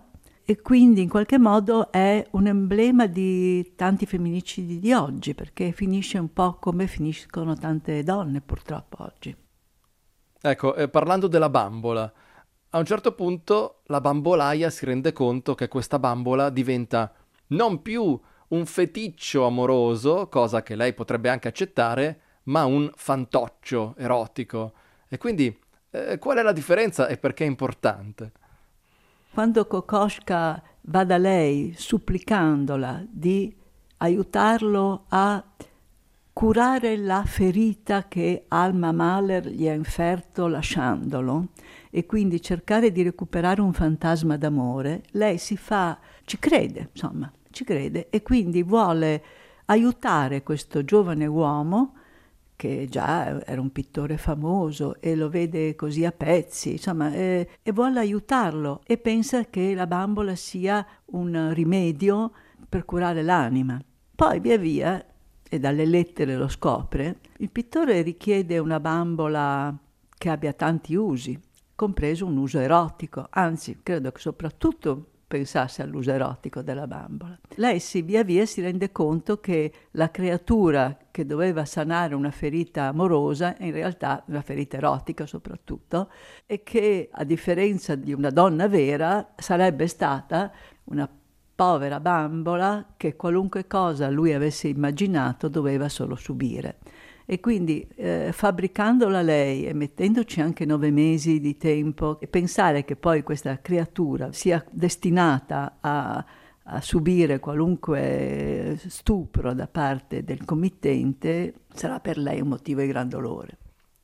[SPEAKER 7] e quindi in qualche modo è un emblema di tanti femminicidi di oggi, perché finisce un po' come finiscono tante donne purtroppo oggi.
[SPEAKER 2] Ecco, eh, parlando della bambola, a un certo punto la bambolaia si rende conto che questa bambola diventa non più un feticcio amoroso, cosa che lei potrebbe anche accettare, ma un fantoccio erotico. E quindi eh, qual è la differenza e perché è importante?
[SPEAKER 7] Quando Kokoschka va da lei supplicandola di aiutarlo a curare la ferita che Alma Mahler gli ha inferto lasciandolo e quindi cercare di recuperare un fantasma d'amore, lei si fa, ci crede, insomma, ci crede e quindi vuole aiutare questo giovane uomo che già era un pittore famoso e lo vede così a pezzi, insomma, eh, e vuole aiutarlo e pensa che la bambola sia un rimedio per curare l'anima. Poi via via, e dalle lettere lo scopre, il pittore richiede una bambola che abbia tanti usi, compreso un uso erotico, anzi credo che soprattutto pensasse all'uso erotico della bambola. Lei si via via si rende conto che la creatura che doveva sanare una ferita amorosa è in realtà una ferita erotica soprattutto, e che a differenza di una donna vera sarebbe stata una povera bambola che qualunque cosa lui avesse immaginato doveva solo subire. E quindi eh, fabbricandola lei e mettendoci anche nove mesi di tempo e pensare che poi questa creatura sia destinata a, a subire qualunque stupro da parte del committente sarà per lei un motivo di gran dolore.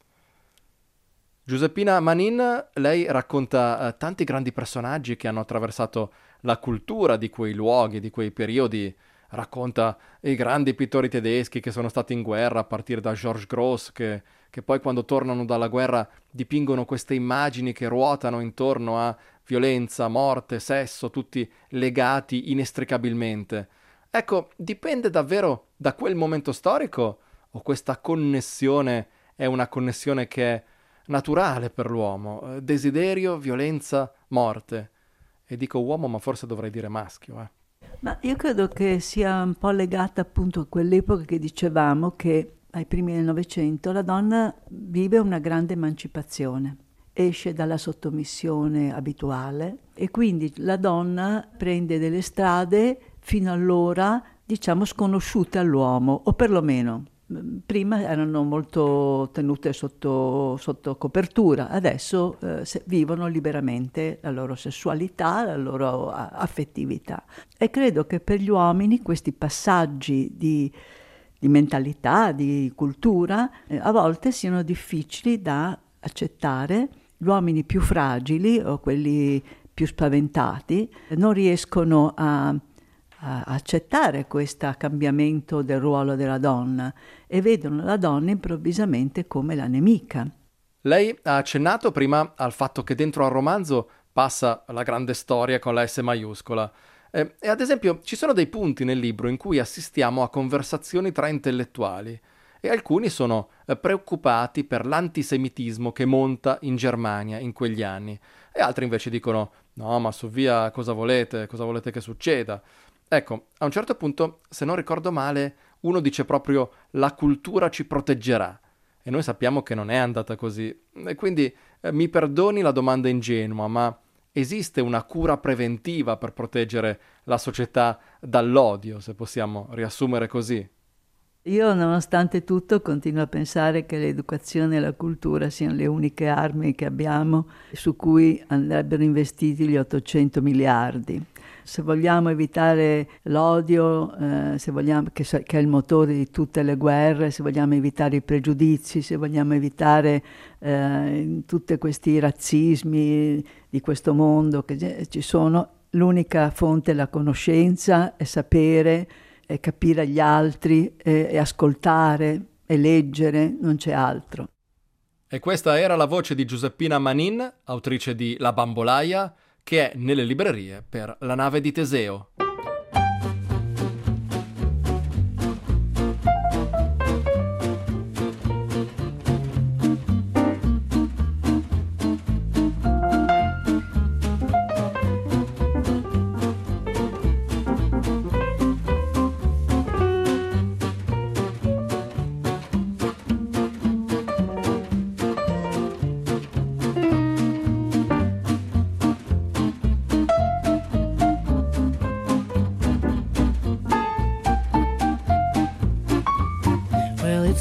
[SPEAKER 2] Giuseppina Manin, lei racconta eh, tanti grandi personaggi che hanno attraversato la cultura di quei luoghi, di quei periodi. Racconta i grandi pittori tedeschi che sono stati in guerra, a partire da Georges Grosz, che, che poi quando tornano dalla guerra dipingono queste immagini che ruotano intorno a violenza, morte, sesso, tutti legati inestricabilmente. Ecco, dipende davvero da quel momento storico o questa connessione è una connessione che è naturale per l'uomo? Desiderio, violenza, morte. E dico uomo, ma forse dovrei dire maschio, eh.
[SPEAKER 7] Ma io credo che sia un po' legata appunto a quell'epoca che dicevamo che ai primi del Novecento la donna vive una grande emancipazione, esce dalla sottomissione abituale e quindi la donna prende delle strade fino allora diciamo sconosciute all'uomo, o perlomeno prima erano molto tenute sotto, sotto copertura, adesso eh, se, vivono liberamente la loro sessualità, la loro a, affettività. E credo che per gli uomini questi passaggi di, di mentalità, di cultura, eh, a volte siano difficili da accettare. Gli uomini più fragili o quelli più spaventati non riescono a a accettare questo cambiamento del ruolo della donna e vedono la donna improvvisamente come la nemica.
[SPEAKER 2] Lei ha accennato prima al fatto che dentro al romanzo passa la grande storia con la S maiuscola eh, e ad esempio ci sono dei punti nel libro in cui assistiamo a conversazioni tra intellettuali e alcuni sono eh, preoccupati per l'antisemitismo che monta in Germania in quegli anni e altri invece dicono no ma su via cosa volete, cosa volete che succeda? Ecco, a un certo punto, se non ricordo male, uno dice proprio la cultura ci proteggerà e noi sappiamo che non è andata così. E quindi eh, mi perdoni la domanda ingenua, ma esiste una cura preventiva per proteggere la società dall'odio, se possiamo riassumere così?
[SPEAKER 7] Io, nonostante tutto, continuo a pensare che l'educazione e la cultura siano le uniche armi che abbiamo su cui andrebbero investiti gli ottocento miliardi. Se vogliamo evitare l'odio, eh, se vogliamo, che, che è il motore di tutte le guerre, se vogliamo evitare i pregiudizi, se vogliamo evitare eh, tutti questi razzismi di questo mondo che ci sono, l'unica fonte è la conoscenza, è sapere, è capire gli altri, è, è ascoltare, è leggere, non c'è altro.
[SPEAKER 2] E questa era la voce di Giuseppina Manin, autrice di La bambolaia, che è nelle librerie per La nave di Teseo.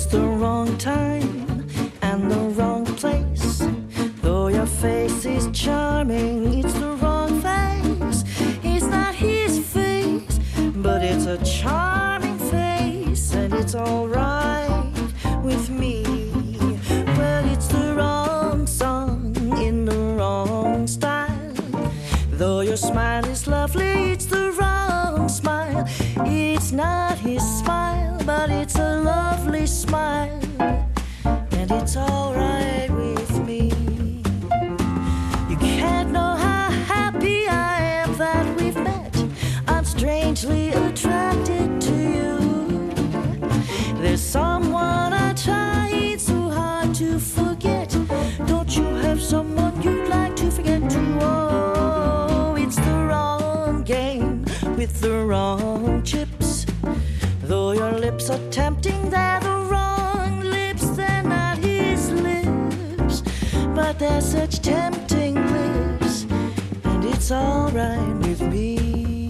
[SPEAKER 6] It's the wrong time and the wrong place. Though your face is charming, it's the wrong face. It's not his face, but it's a charming face, and it's alright with me. Well, it's the wrong song in the wrong style. Though your smile is lovely, it's the wrong smile. It's not his smile, but it's a lovely smile, and it's alright with me. You can't know how happy I am that we've met. I'm strangely attracted to you. There's someone I tried so hard to forget. Don't you have someone you'd like to forget too? Oh, it's the wrong game with the wrong chips. Though your lips are tempting, they're the wrong lips. They're not his lips, but they're such tempting lips, and it's alright with me.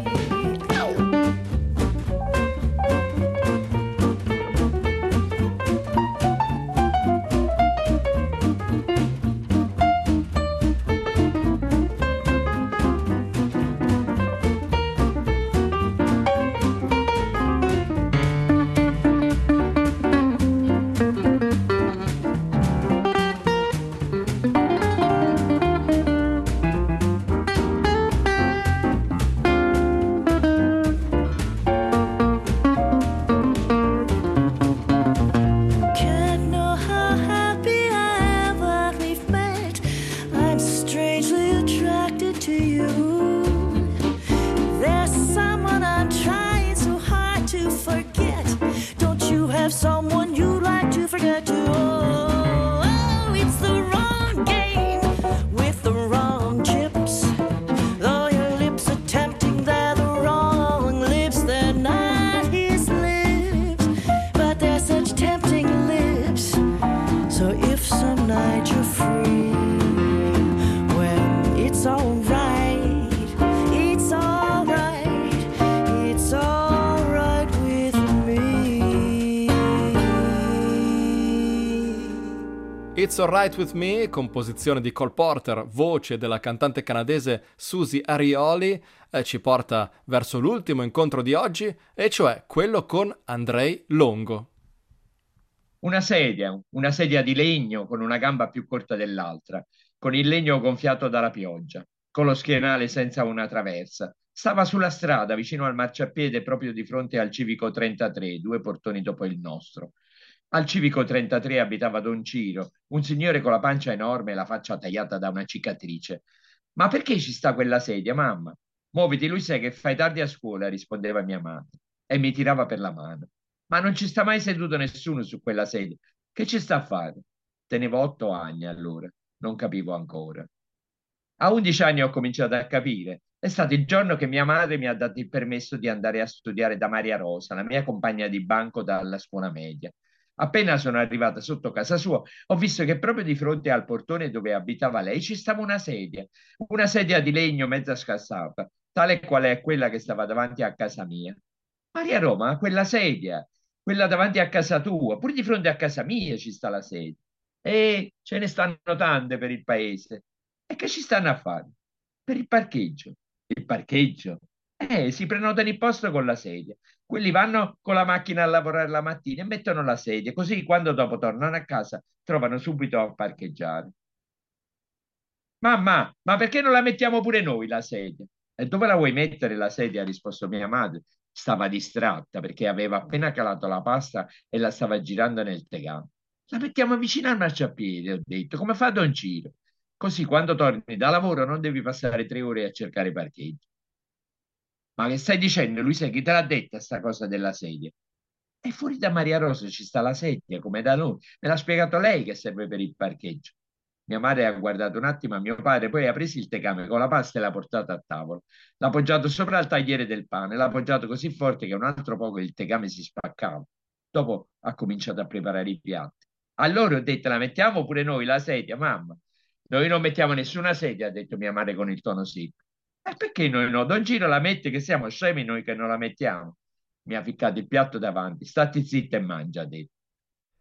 [SPEAKER 6] Can't know how happy I am that we've met. I'm strangely attracted to you. There's someone I'm trying so hard to forget. Don't you have someone you'd like to forget too? Oh, oh, it's the wrong game with the wrong chips. Though your lips are tempting, they're the wrong lips. They're not his lips, but they're such tempting lips. So if some night you're free, well, it's alright. It's alright. It's alright with me.
[SPEAKER 2] It's Alright With Me, composizione di Cole Porter, voce della cantante canadese Susie Arioli, eh, ci porta verso l'ultimo incontro di oggi, e cioè quello con Andrei Longo.
[SPEAKER 8] Una sedia, una sedia di legno con una gamba più corta dell'altra, con il legno gonfiato dalla pioggia, con lo schienale senza una traversa. Stava sulla strada, vicino al marciapiede, proprio di fronte al civico trentatré, due portoni dopo il nostro. Al civico trentatré abitava Don Ciro, un signore con la pancia enorme e la faccia tagliata da una cicatrice. Ma perché ci sta quella sedia, mamma? Muoviti, lui sai che fai tardi a scuola, rispondeva mia madre, e mi tirava per la mano. Ma non ci sta mai seduto nessuno su quella sedia. Che ci sta a fare? Tenevo otto anni allora, non capivo ancora. A undici anni ho cominciato a capire. È stato il giorno che mia madre mi ha dato il permesso di andare a studiare da Maria Rosa, la mia compagna di banco dalla scuola media. Appena sono arrivata sotto casa sua, ho visto che proprio di fronte al portone dove abitava lei ci stava una sedia, una sedia di legno mezza scassata, tale quale è quella che stava davanti a casa mia. Maria Roma, quella sedia, quella davanti a casa tua, pure di fronte a casa mia ci sta la sedia. E ce ne stanno tante per il paese. E che ci stanno a fare? Per il parcheggio. Il parcheggio? Eh, si prenotano il posto con la sedia. Quelli vanno con la macchina a lavorare la mattina e mettono la sedia, così quando dopo tornano a casa trovano subito a parcheggiare. Mamma, ma perché non la mettiamo pure noi la sedia? E dove la vuoi mettere la sedia? Ha risposto mia madre. Stava distratta perché aveva appena calato la pasta e la stava girando nel tegame. La mettiamo vicino al marciapiede, ho detto, come fa Don Ciro. Così quando torni da lavoro non devi passare tre ore a cercare parcheggio. Ma che stai dicendo? Lui sai chi te l'ha detta sta cosa della sedia? E fuori da Maria Rosa ci sta la sedia, come da noi. Me l'ha spiegato lei che serve per il parcheggio. Mia madre ha guardato un attimo a mio padre, poi ha preso il tegame con la pasta e l'ha portato a tavola. L'ha appoggiato sopra il tagliere del pane, l'ha appoggiato così forte che un altro poco il tegame si spaccava. Dopo ha cominciato a preparare i piatti. Allora ho detto, la mettiamo pure noi la sedia, mamma? Noi non mettiamo nessuna sedia, ha detto mia madre con il tono secco. E perché noi no? Don Giro la mette, che siamo scemi noi che non la mettiamo. Mi ha ficcato il piatto davanti. Stati zitta e mangia, ha detto.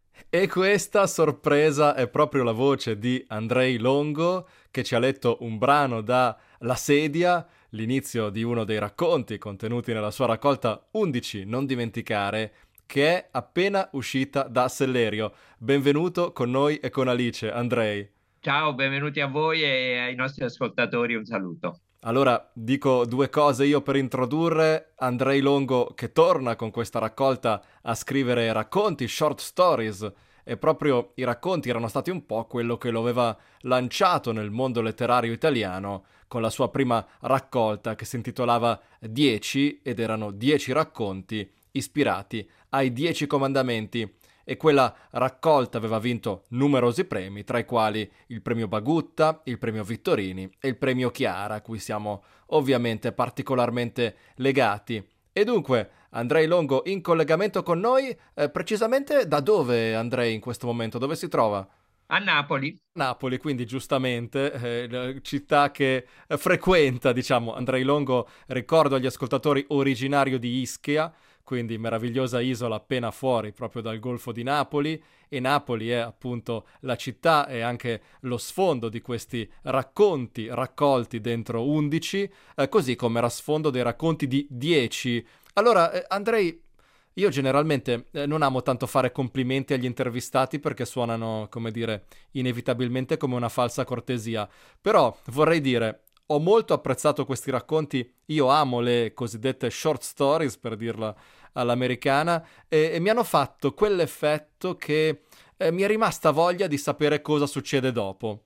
[SPEAKER 2] E questa sorpresa è proprio la voce di Andrei Longo, che ci ha letto un brano da La sedia, l'inizio di uno dei racconti contenuti nella sua raccolta undici, non dimenticare, che è appena uscita da Sellerio. Benvenuto con noi e con Alice, Andrei.
[SPEAKER 8] Ciao, benvenuti a voi e ai nostri ascoltatori un saluto.
[SPEAKER 2] Allora, dico due cose io per introdurre Andrei Longo, che torna con questa raccolta a scrivere racconti, short stories, e proprio i racconti erano stati un po' quello che lo aveva lanciato nel mondo letterario italiano con la sua prima raccolta che si intitolava Dieci, ed erano dieci racconti ispirati ai Dieci Comandamenti, e quella raccolta aveva vinto numerosi premi, tra i quali il premio Bagutta, il premio Vittorini e il premio Chiara, a cui siamo ovviamente particolarmente legati. E dunque, Andrei Longo in collegamento con noi, eh, precisamente da dove Andrei in questo momento? Dove si trova?
[SPEAKER 8] A Napoli.
[SPEAKER 2] Napoli, quindi giustamente, eh, la città che eh, frequenta, diciamo, Andrei Longo, ricordo agli ascoltatori, originario di Ischia, quindi meravigliosa isola appena fuori proprio dal Golfo di Napoli, e Napoli è appunto la città e anche lo sfondo di questi racconti raccolti dentro undici, eh, così come era sfondo dei racconti di dieci. Allora, eh, Andrei, io generalmente eh, non amo tanto fare complimenti agli intervistati perché suonano, come dire, inevitabilmente come una falsa cortesia, però vorrei dire, ho molto apprezzato questi racconti, io amo le cosiddette short stories, per dirla all'americana, e, e mi hanno fatto quell'effetto che eh, mi è rimasta voglia di sapere cosa succede dopo.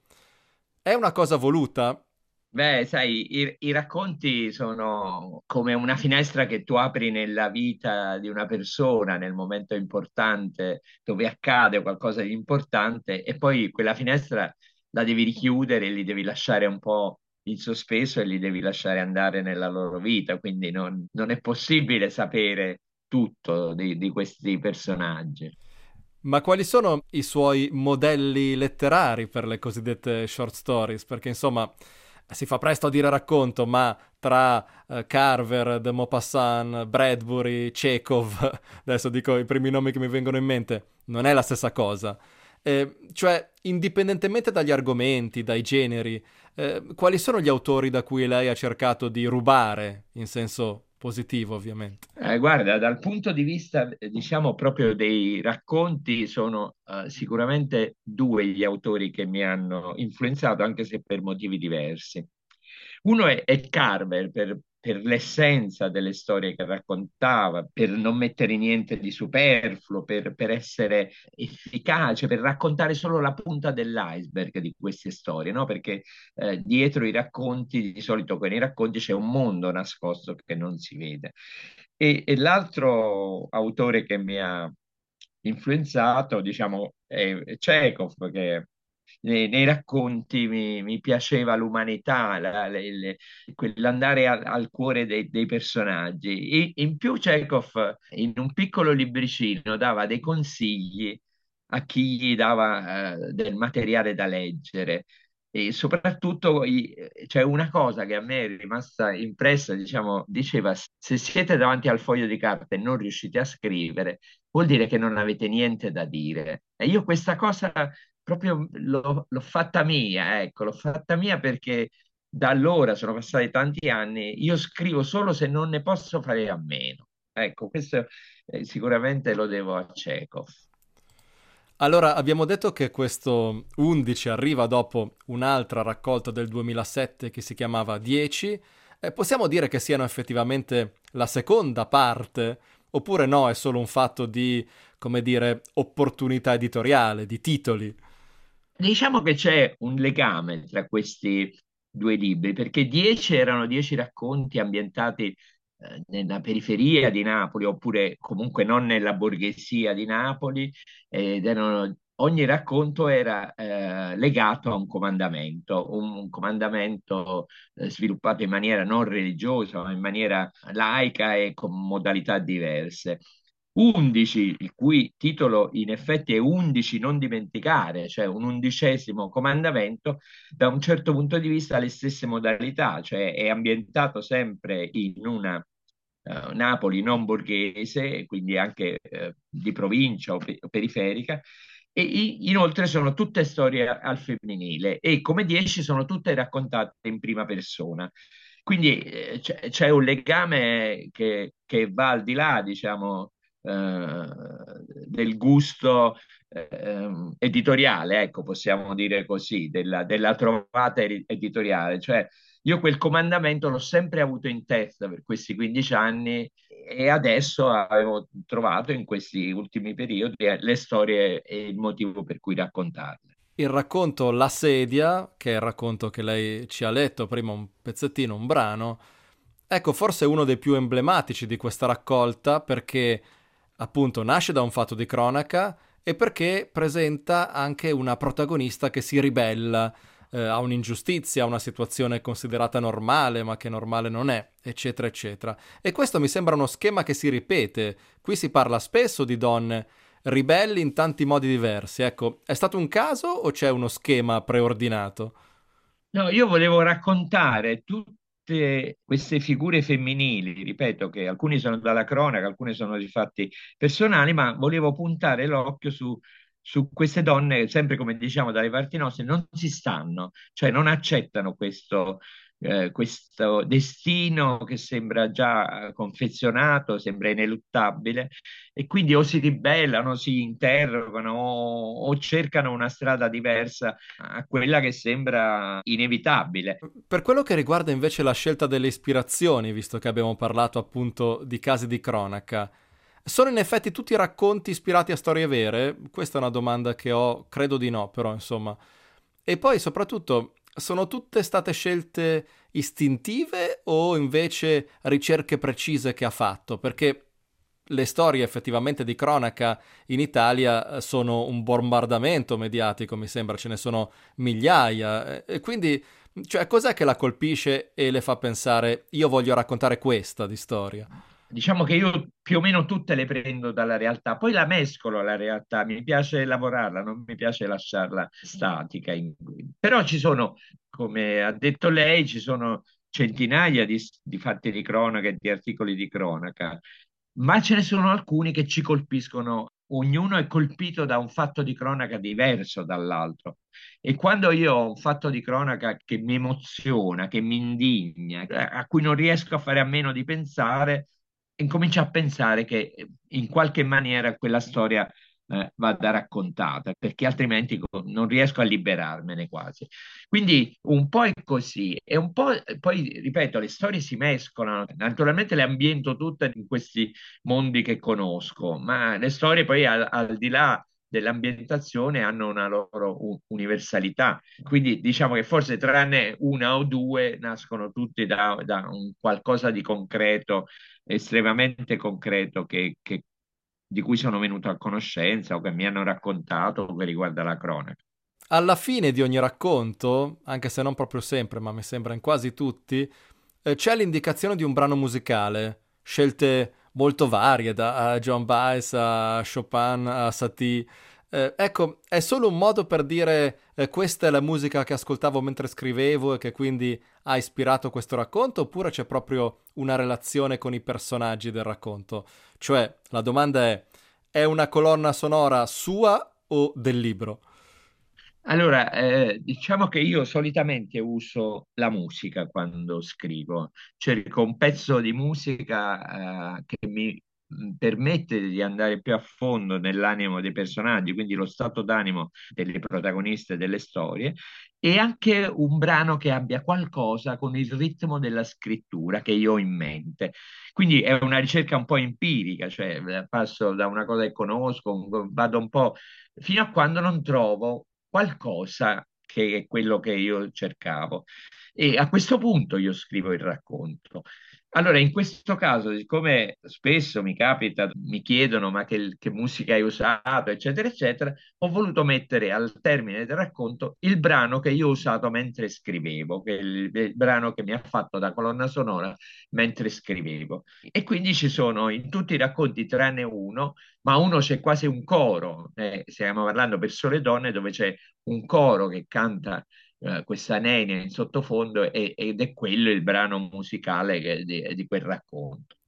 [SPEAKER 2] È una cosa voluta?
[SPEAKER 8] Beh, sai, i, i racconti sono come una finestra che tu apri nella vita di una persona nel momento importante dove accade qualcosa di importante e poi quella finestra la devi richiudere e li devi lasciare un po' in sospeso e li devi lasciare andare nella loro vita, quindi non, non è possibile sapere tutto di, di questi personaggi.
[SPEAKER 2] Ma quali sono i suoi modelli letterari per le cosiddette short stories? Perché insomma si fa presto a dire racconto, ma tra eh, Carver, De Maupassant, Bradbury, Chekhov, adesso dico i primi nomi che mi vengono in mente, non è la stessa cosa. Eh, cioè, indipendentemente dagli argomenti, dai generi, eh, quali sono gli autori da cui lei ha cercato di rubare, in senso positivo ovviamente?
[SPEAKER 8] Eh, guarda, dal punto di vista, eh, diciamo, proprio dei racconti, sono eh, sicuramente due gli autori che mi hanno influenzato, anche se per motivi diversi. Uno è, è Carver, per, per l'essenza delle storie che raccontava, per non mettere niente di superfluo, per, per essere efficace, per raccontare solo la punta dell'iceberg di queste storie, no? Perché eh, dietro i racconti, di solito con i racconti c'è un mondo nascosto che non si vede. E, e l'altro autore che mi ha influenzato, diciamo, è Chekhov, che nei, nei racconti mi, mi piaceva l'umanità, la- le- le- quell'andare al, al cuore dei, dei personaggi. E in più Chekhov, in un piccolo libricino, dava dei consigli a chi gli dava eh, del materiale da leggere. E soprattutto i- c'è una cosa che a me è rimasta impressa, diciamo, diceva: se siete davanti al foglio di carta e non riuscite a scrivere, vuol dire che non avete niente da dire. E io questa cosa proprio l'ho l'ho fatta mia, ecco, l'ho fatta mia perché da allora sono passati tanti anni, io scrivo solo se non ne posso fare a meno. Ecco, questo eh, sicuramente lo devo a Chekhov.
[SPEAKER 2] Allora, abbiamo detto che questo undici arriva dopo un'altra raccolta del duemilasette che si chiamava dieci. Eh, possiamo dire che siano effettivamente la seconda parte, oppure no, è solo un fatto di, come dire, opportunità editoriale, di titoli?
[SPEAKER 8] Diciamo che c'è un legame tra questi due libri, perché dieci erano dieci racconti ambientati eh, nella periferia di Napoli, oppure comunque non nella borghesia di Napoli, ed erano, ogni racconto era eh, legato a un comandamento, un, un comandamento eh, sviluppato in maniera non religiosa, ma in maniera laica e con modalità diverse. undici, il cui titolo in effetti è undici non dimenticare, cioè un undicesimo comandamento, da un certo punto di vista ha le stesse modalità, cioè è ambientato sempre in una eh, Napoli non borghese, quindi anche eh, di provincia o, pe- o periferica, e i- inoltre sono tutte storie al femminile e come dieci sono tutte raccontate in prima persona. Quindi eh, c'è c'è un legame che, che va al di là, diciamo, eh, del gusto ehm, editoriale, ecco, possiamo dire così, della, della trovata edi- editoriale. Cioè, io quel comandamento l'ho sempre avuto in testa per questi quindici anni e adesso avevo trovato in questi ultimi periodi eh, le storie e il motivo per cui raccontarle.
[SPEAKER 2] Il racconto La sedia, che è il racconto che lei ci ha letto prima, un pezzettino, un brano, ecco, forse è uno dei più emblematici di questa raccolta perché appunto nasce da un fatto di cronaca e perché presenta anche una protagonista che si ribella eh, a un'ingiustizia, a una situazione considerata normale ma che normale non è, eccetera, eccetera. E questo mi sembra uno schema che si ripete. Qui si parla spesso di donne ribelli in tanti modi diversi. Ecco, è stato un caso o c'è uno schema preordinato?
[SPEAKER 8] No, io volevo raccontare tutte queste figure femminili, ripeto che alcuni sono dalla cronaca, alcuni sono di fatti personali, ma volevo puntare l'occhio su, su queste donne che, sempre come diciamo dalle parti nostre, non si stanno, cioè non accettano questo, eh, questo destino che sembra già confezionato, sembra ineluttabile, e quindi o si ribellano, o si interrogano o, o cercano una strada diversa a quella che sembra inevitabile.
[SPEAKER 2] Per quello che riguarda invece la scelta delle ispirazioni, visto che abbiamo parlato appunto di casi di cronaca, sono in effetti tutti racconti ispirati a storie vere? Questa è una domanda che ho, credo di no, però insomma. E poi soprattutto, sono tutte state scelte istintive o invece ricerche precise che ha fatto? Perché le storie effettivamente di cronaca in Italia eh, sono un bombardamento mediatico, mi sembra, ce ne sono migliaia. E quindi, cioè, cos'è che la colpisce e le fa pensare io voglio raccontare questa di storia?
[SPEAKER 8] Diciamo che io più o meno tutte le prendo dalla realtà, poi la mescolo alla realtà, mi piace lavorarla, non mi piace lasciarla statica. in- Però ci sono, come ha detto lei, ci sono centinaia di, di fatti di cronaca e di articoli di cronaca, ma ce ne sono alcuni che ci colpiscono. Ognuno è colpito da un fatto di cronaca diverso dall'altro. E quando io ho un fatto di cronaca che mi emoziona, che mi indigna, a cui non riesco a fare a meno di pensare, incomincio a pensare che eh, in qualche maniera quella storia eh, vada raccontata, perché altrimenti co- non riesco a liberarmene quasi. Quindi un po' è così, e un po', poi ripeto, le storie si mescolano, naturalmente le ambiento tutte in questi mondi che conosco, ma le storie poi al, al di là dell'ambientazione hanno una loro u- universalità. Quindi diciamo che forse tranne una o due nascono tutti da, da un qualcosa di concreto, estremamente concreto che, che- di cui sono venuto a conoscenza o che mi hanno raccontato o che riguarda la cronaca.
[SPEAKER 2] Alla fine di ogni racconto, anche se non proprio sempre, ma mi sembra in quasi tutti, eh, c'è l'indicazione di un brano musicale, scelte molto varie, da eh, John Baez a Chopin a Satie. Eh, ecco, è solo un modo per dire eh, questa è la musica che ascoltavo mentre scrivevo e che quindi ha ispirato questo racconto, oppure c'è proprio una relazione con i personaggi del racconto? Cioè, la domanda è, è una colonna sonora sua o del libro?
[SPEAKER 8] Allora, eh, diciamo che io solitamente uso la musica quando scrivo, cerco un pezzo di musica, eh, che mi mh, permette di andare più a fondo nell'animo dei personaggi, quindi lo stato d'animo delle protagoniste delle storie, e anche un brano che abbia qualcosa con il ritmo della scrittura che io ho in mente. Quindi è una ricerca un po' empirica, cioè eh, passo da una cosa che conosco, vado un po' fino a quando non trovo qualcosa che è quello che io cercavo. E a questo punto io scrivo il racconto. Allora, in questo caso, siccome spesso mi capita, mi chiedono ma che, che musica hai usato, eccetera, eccetera, ho voluto mettere al termine del racconto il brano che io ho usato mentre scrivevo, che è il, il brano che mi ha fatto da colonna sonora mentre scrivevo. E quindi ci sono in tutti i racconti, tranne uno, ma uno c'è quasi un coro, eh, stiamo parlando per sole donne, dove c'è un coro che canta eh, questa nenia in sottofondo e- ed è quello il brano musicale che- di, di quel racconto.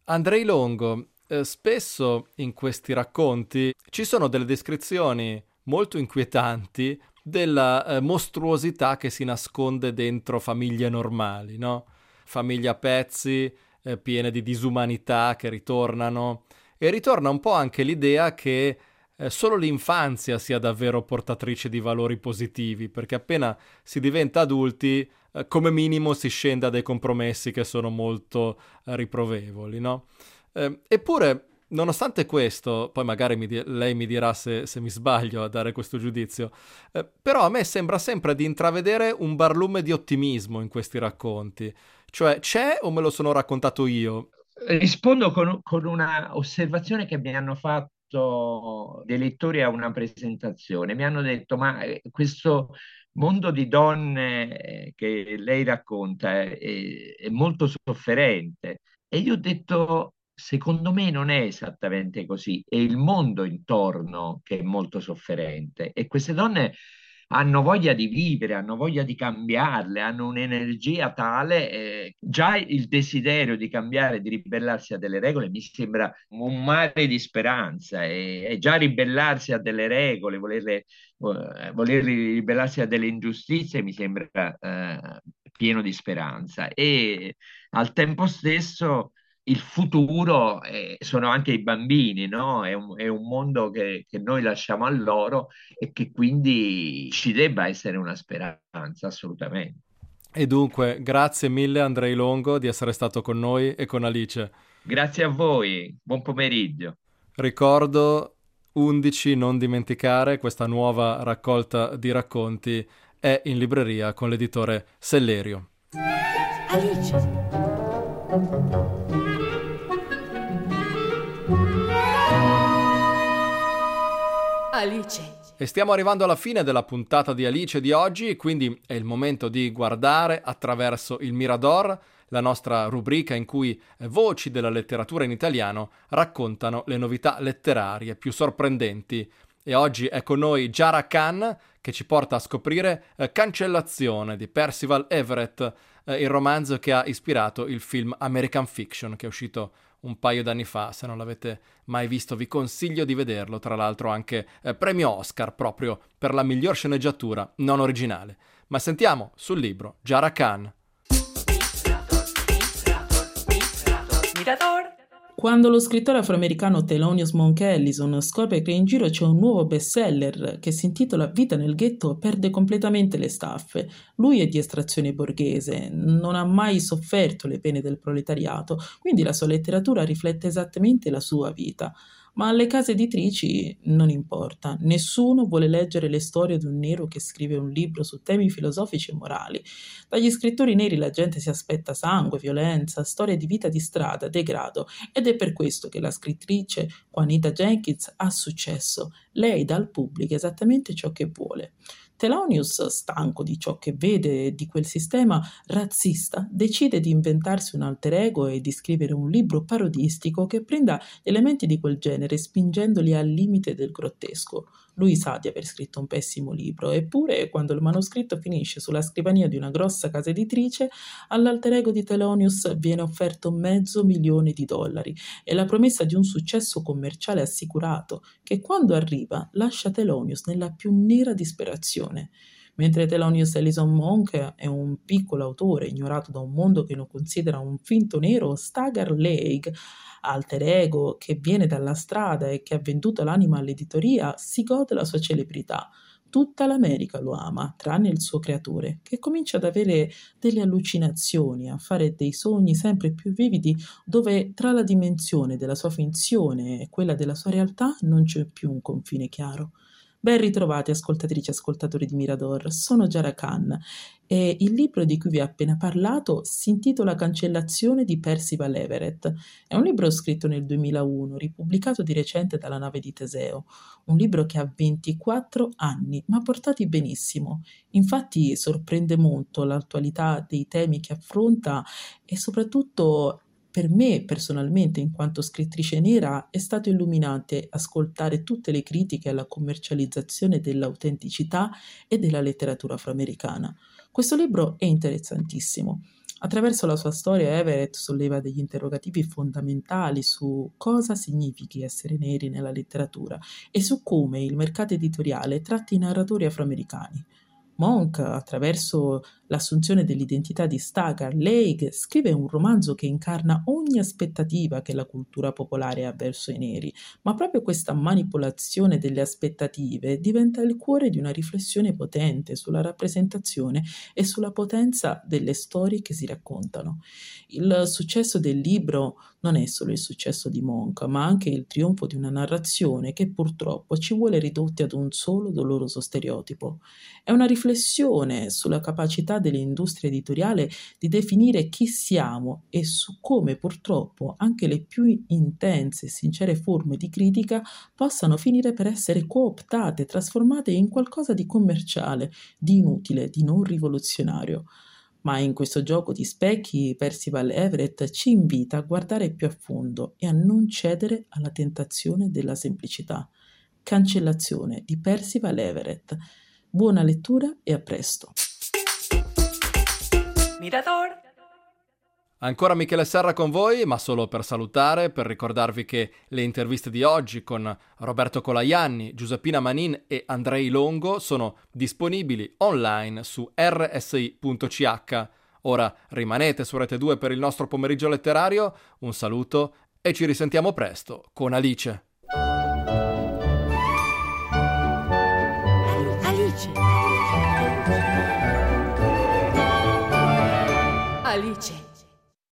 [SPEAKER 2] Andrei Longo, eh, spesso in questi racconti ci sono delle descrizioni molto inquietanti della eh, mostruosità che si nasconde dentro famiglie normali, no? Famiglie a pezzi, eh, piene di disumanità che ritornano, e ritorna un po' anche l'idea che eh, solo l'infanzia sia davvero portatrice di valori positivi, perché appena si diventa adulti, eh, come minimo si scende a dei compromessi che sono molto eh, riprovevoli, no? Eh, eppure, nonostante questo, poi magari mi di- lei mi dirà se, se mi sbaglio a dare questo giudizio, eh, però a me sembra sempre di intravedere un barlume di ottimismo in questi racconti. Cioè, c'è o me lo sono raccontato io?
[SPEAKER 8] Rispondo con, con una osservazione che mi hanno fatto dei lettori a una presentazione. Mi hanno detto, ma eh, questo mondo di donne eh, che lei racconta è, è molto sofferente. E io ho detto, secondo me non è esattamente così, è il mondo intorno che è molto sofferente. E queste donne hanno voglia di vivere, hanno voglia di cambiarle, hanno un'energia tale, eh, già il desiderio di cambiare, di ribellarsi a delle regole mi sembra un mare di speranza, e, e già ribellarsi a delle regole, volerle, eh, voler ribellarsi a delle ingiustizie mi sembra eh, pieno di speranza. E al tempo stesso il futuro eh, sono anche i bambini, no? È un, è un mondo che, che noi lasciamo a loro e che quindi ci debba essere una speranza, assolutamente.
[SPEAKER 2] E dunque, grazie mille Andrei Longo di essere stato con noi e con Alice.
[SPEAKER 8] Grazie a voi, buon pomeriggio.
[SPEAKER 2] Ricordo undici, non dimenticare, questa nuova raccolta di racconti è in libreria con l'editore Sellerio.
[SPEAKER 1] Alice. Alice.
[SPEAKER 2] E stiamo arrivando alla fine della puntata di Alice di oggi, quindi è il momento di guardare attraverso il Mirador, la nostra rubrica in cui voci della letteratura in italiano raccontano le novità letterarie più sorprendenti. E oggi è con noi Jara Khan, che ci porta a scoprire eh, Cancellazione di Percival Everett, eh, il romanzo che ha ispirato il film American Fiction, che è uscito un paio d'anni fa. Se non l'avete mai visto vi consiglio di vederlo, tra l'altro anche eh, premio Oscar proprio per la miglior sceneggiatura non originale. Ma sentiamo sul libro Jara Khan.
[SPEAKER 9] Quando lo scrittore afroamericano Thelonious Monk Ellison scopre che in giro c'è un nuovo bestseller che si intitola Vita nel ghetto, perde completamente le staffe. Lui è di estrazione borghese, non ha mai sofferto le pene del proletariato, quindi la sua letteratura riflette esattamente la sua vita. Ma alle case editrici non importa, nessuno vuole leggere le storie di un nero che scrive un libro su temi filosofici e morali. Dagli scrittori neri la gente si aspetta sangue, violenza, storie di vita di strada, degrado, ed è per questo che la scrittrice Juanita Jenkins ha successo. Lei dà al pubblico esattamente ciò che vuole. Thelonious, stanco di ciò che vede e di quel sistema razzista, decide di inventarsi un alter ego e di scrivere un libro parodistico che prenda elementi di quel genere spingendoli al limite del grottesco. Lui sa di aver scritto un pessimo libro, eppure quando il manoscritto finisce sulla scrivania di una grossa casa editrice, all'alter ego di Thelonious viene offerto mezzo milione di dollari e la promessa di un successo commerciale assicurato, che quando arriva lascia Thelonious nella più nera disperazione. Mentre Thelonious Ellison Monk è un piccolo autore ignorato da un mondo che lo considera un finto nero, Stagger Leigh, alter ego che viene dalla strada e che ha venduto l'anima all'editoria, si gode la sua celebrità. Tutta l'America lo ama, tranne il suo creatore, che comincia ad avere delle allucinazioni, a fare dei sogni sempre più vividi, dove tra la dimensione della sua finzione e quella della sua realtà non c'è più un confine chiaro. Ben ritrovati ascoltatrici e ascoltatori di Mirador, sono Jara Khan e il libro di cui vi ho appena parlato si intitola Cancellazione di Percival Everett. È un libro scritto nel duemilauno, ripubblicato di recente dalla nave di Teseo, un libro che ha ventiquattro anni, ma portati benissimo. Infatti sorprende molto l'attualità dei temi che affronta e soprattutto per me personalmente, in quanto scrittrice nera, è stato illuminante ascoltare tutte le critiche alla commercializzazione dell'autenticità e della letteratura afroamericana. Questo libro è interessantissimo. Attraverso la sua storia Everett solleva degli interrogativi fondamentali su cosa significhi essere neri nella letteratura e su come il mercato editoriale tratti i narratori afroamericani. Monk, attraverso l'assunzione dell'identità di Stagger Lake, scrive un romanzo che incarna ogni aspettativa che la cultura popolare ha verso i neri, ma proprio questa manipolazione delle aspettative diventa il cuore di una riflessione potente sulla rappresentazione e sulla potenza delle storie che si raccontano. Il successo del libro non è solo il successo di Monk, ma anche il trionfo di una narrazione che purtroppo ci vuole ridotti ad un solo doloroso stereotipo. È una riflessione sulla capacità dell'industria editoriale di definire chi siamo e su come purtroppo anche le più intense e sincere forme di critica possano finire per essere cooptate, trasformate in qualcosa di commerciale, di inutile, di non rivoluzionario. Ma in questo gioco di specchi Percival Everett ci invita a guardare più a fondo e a non cedere alla tentazione della semplicità. Cancellazione di Percival Everett. Buona lettura e a presto.
[SPEAKER 1] Mirador.
[SPEAKER 2] Ancora Michele Serra con voi, ma solo per salutare, per ricordarvi che le interviste di oggi con Roberto Colajanni, Giuseppina Manin e Andrei Longo sono disponibili online su erre esse i punto ci acca. Ora rimanete su Rete due per il nostro pomeriggio letterario, un saluto e ci risentiamo presto con Alice.
[SPEAKER 1] Alice. Alice.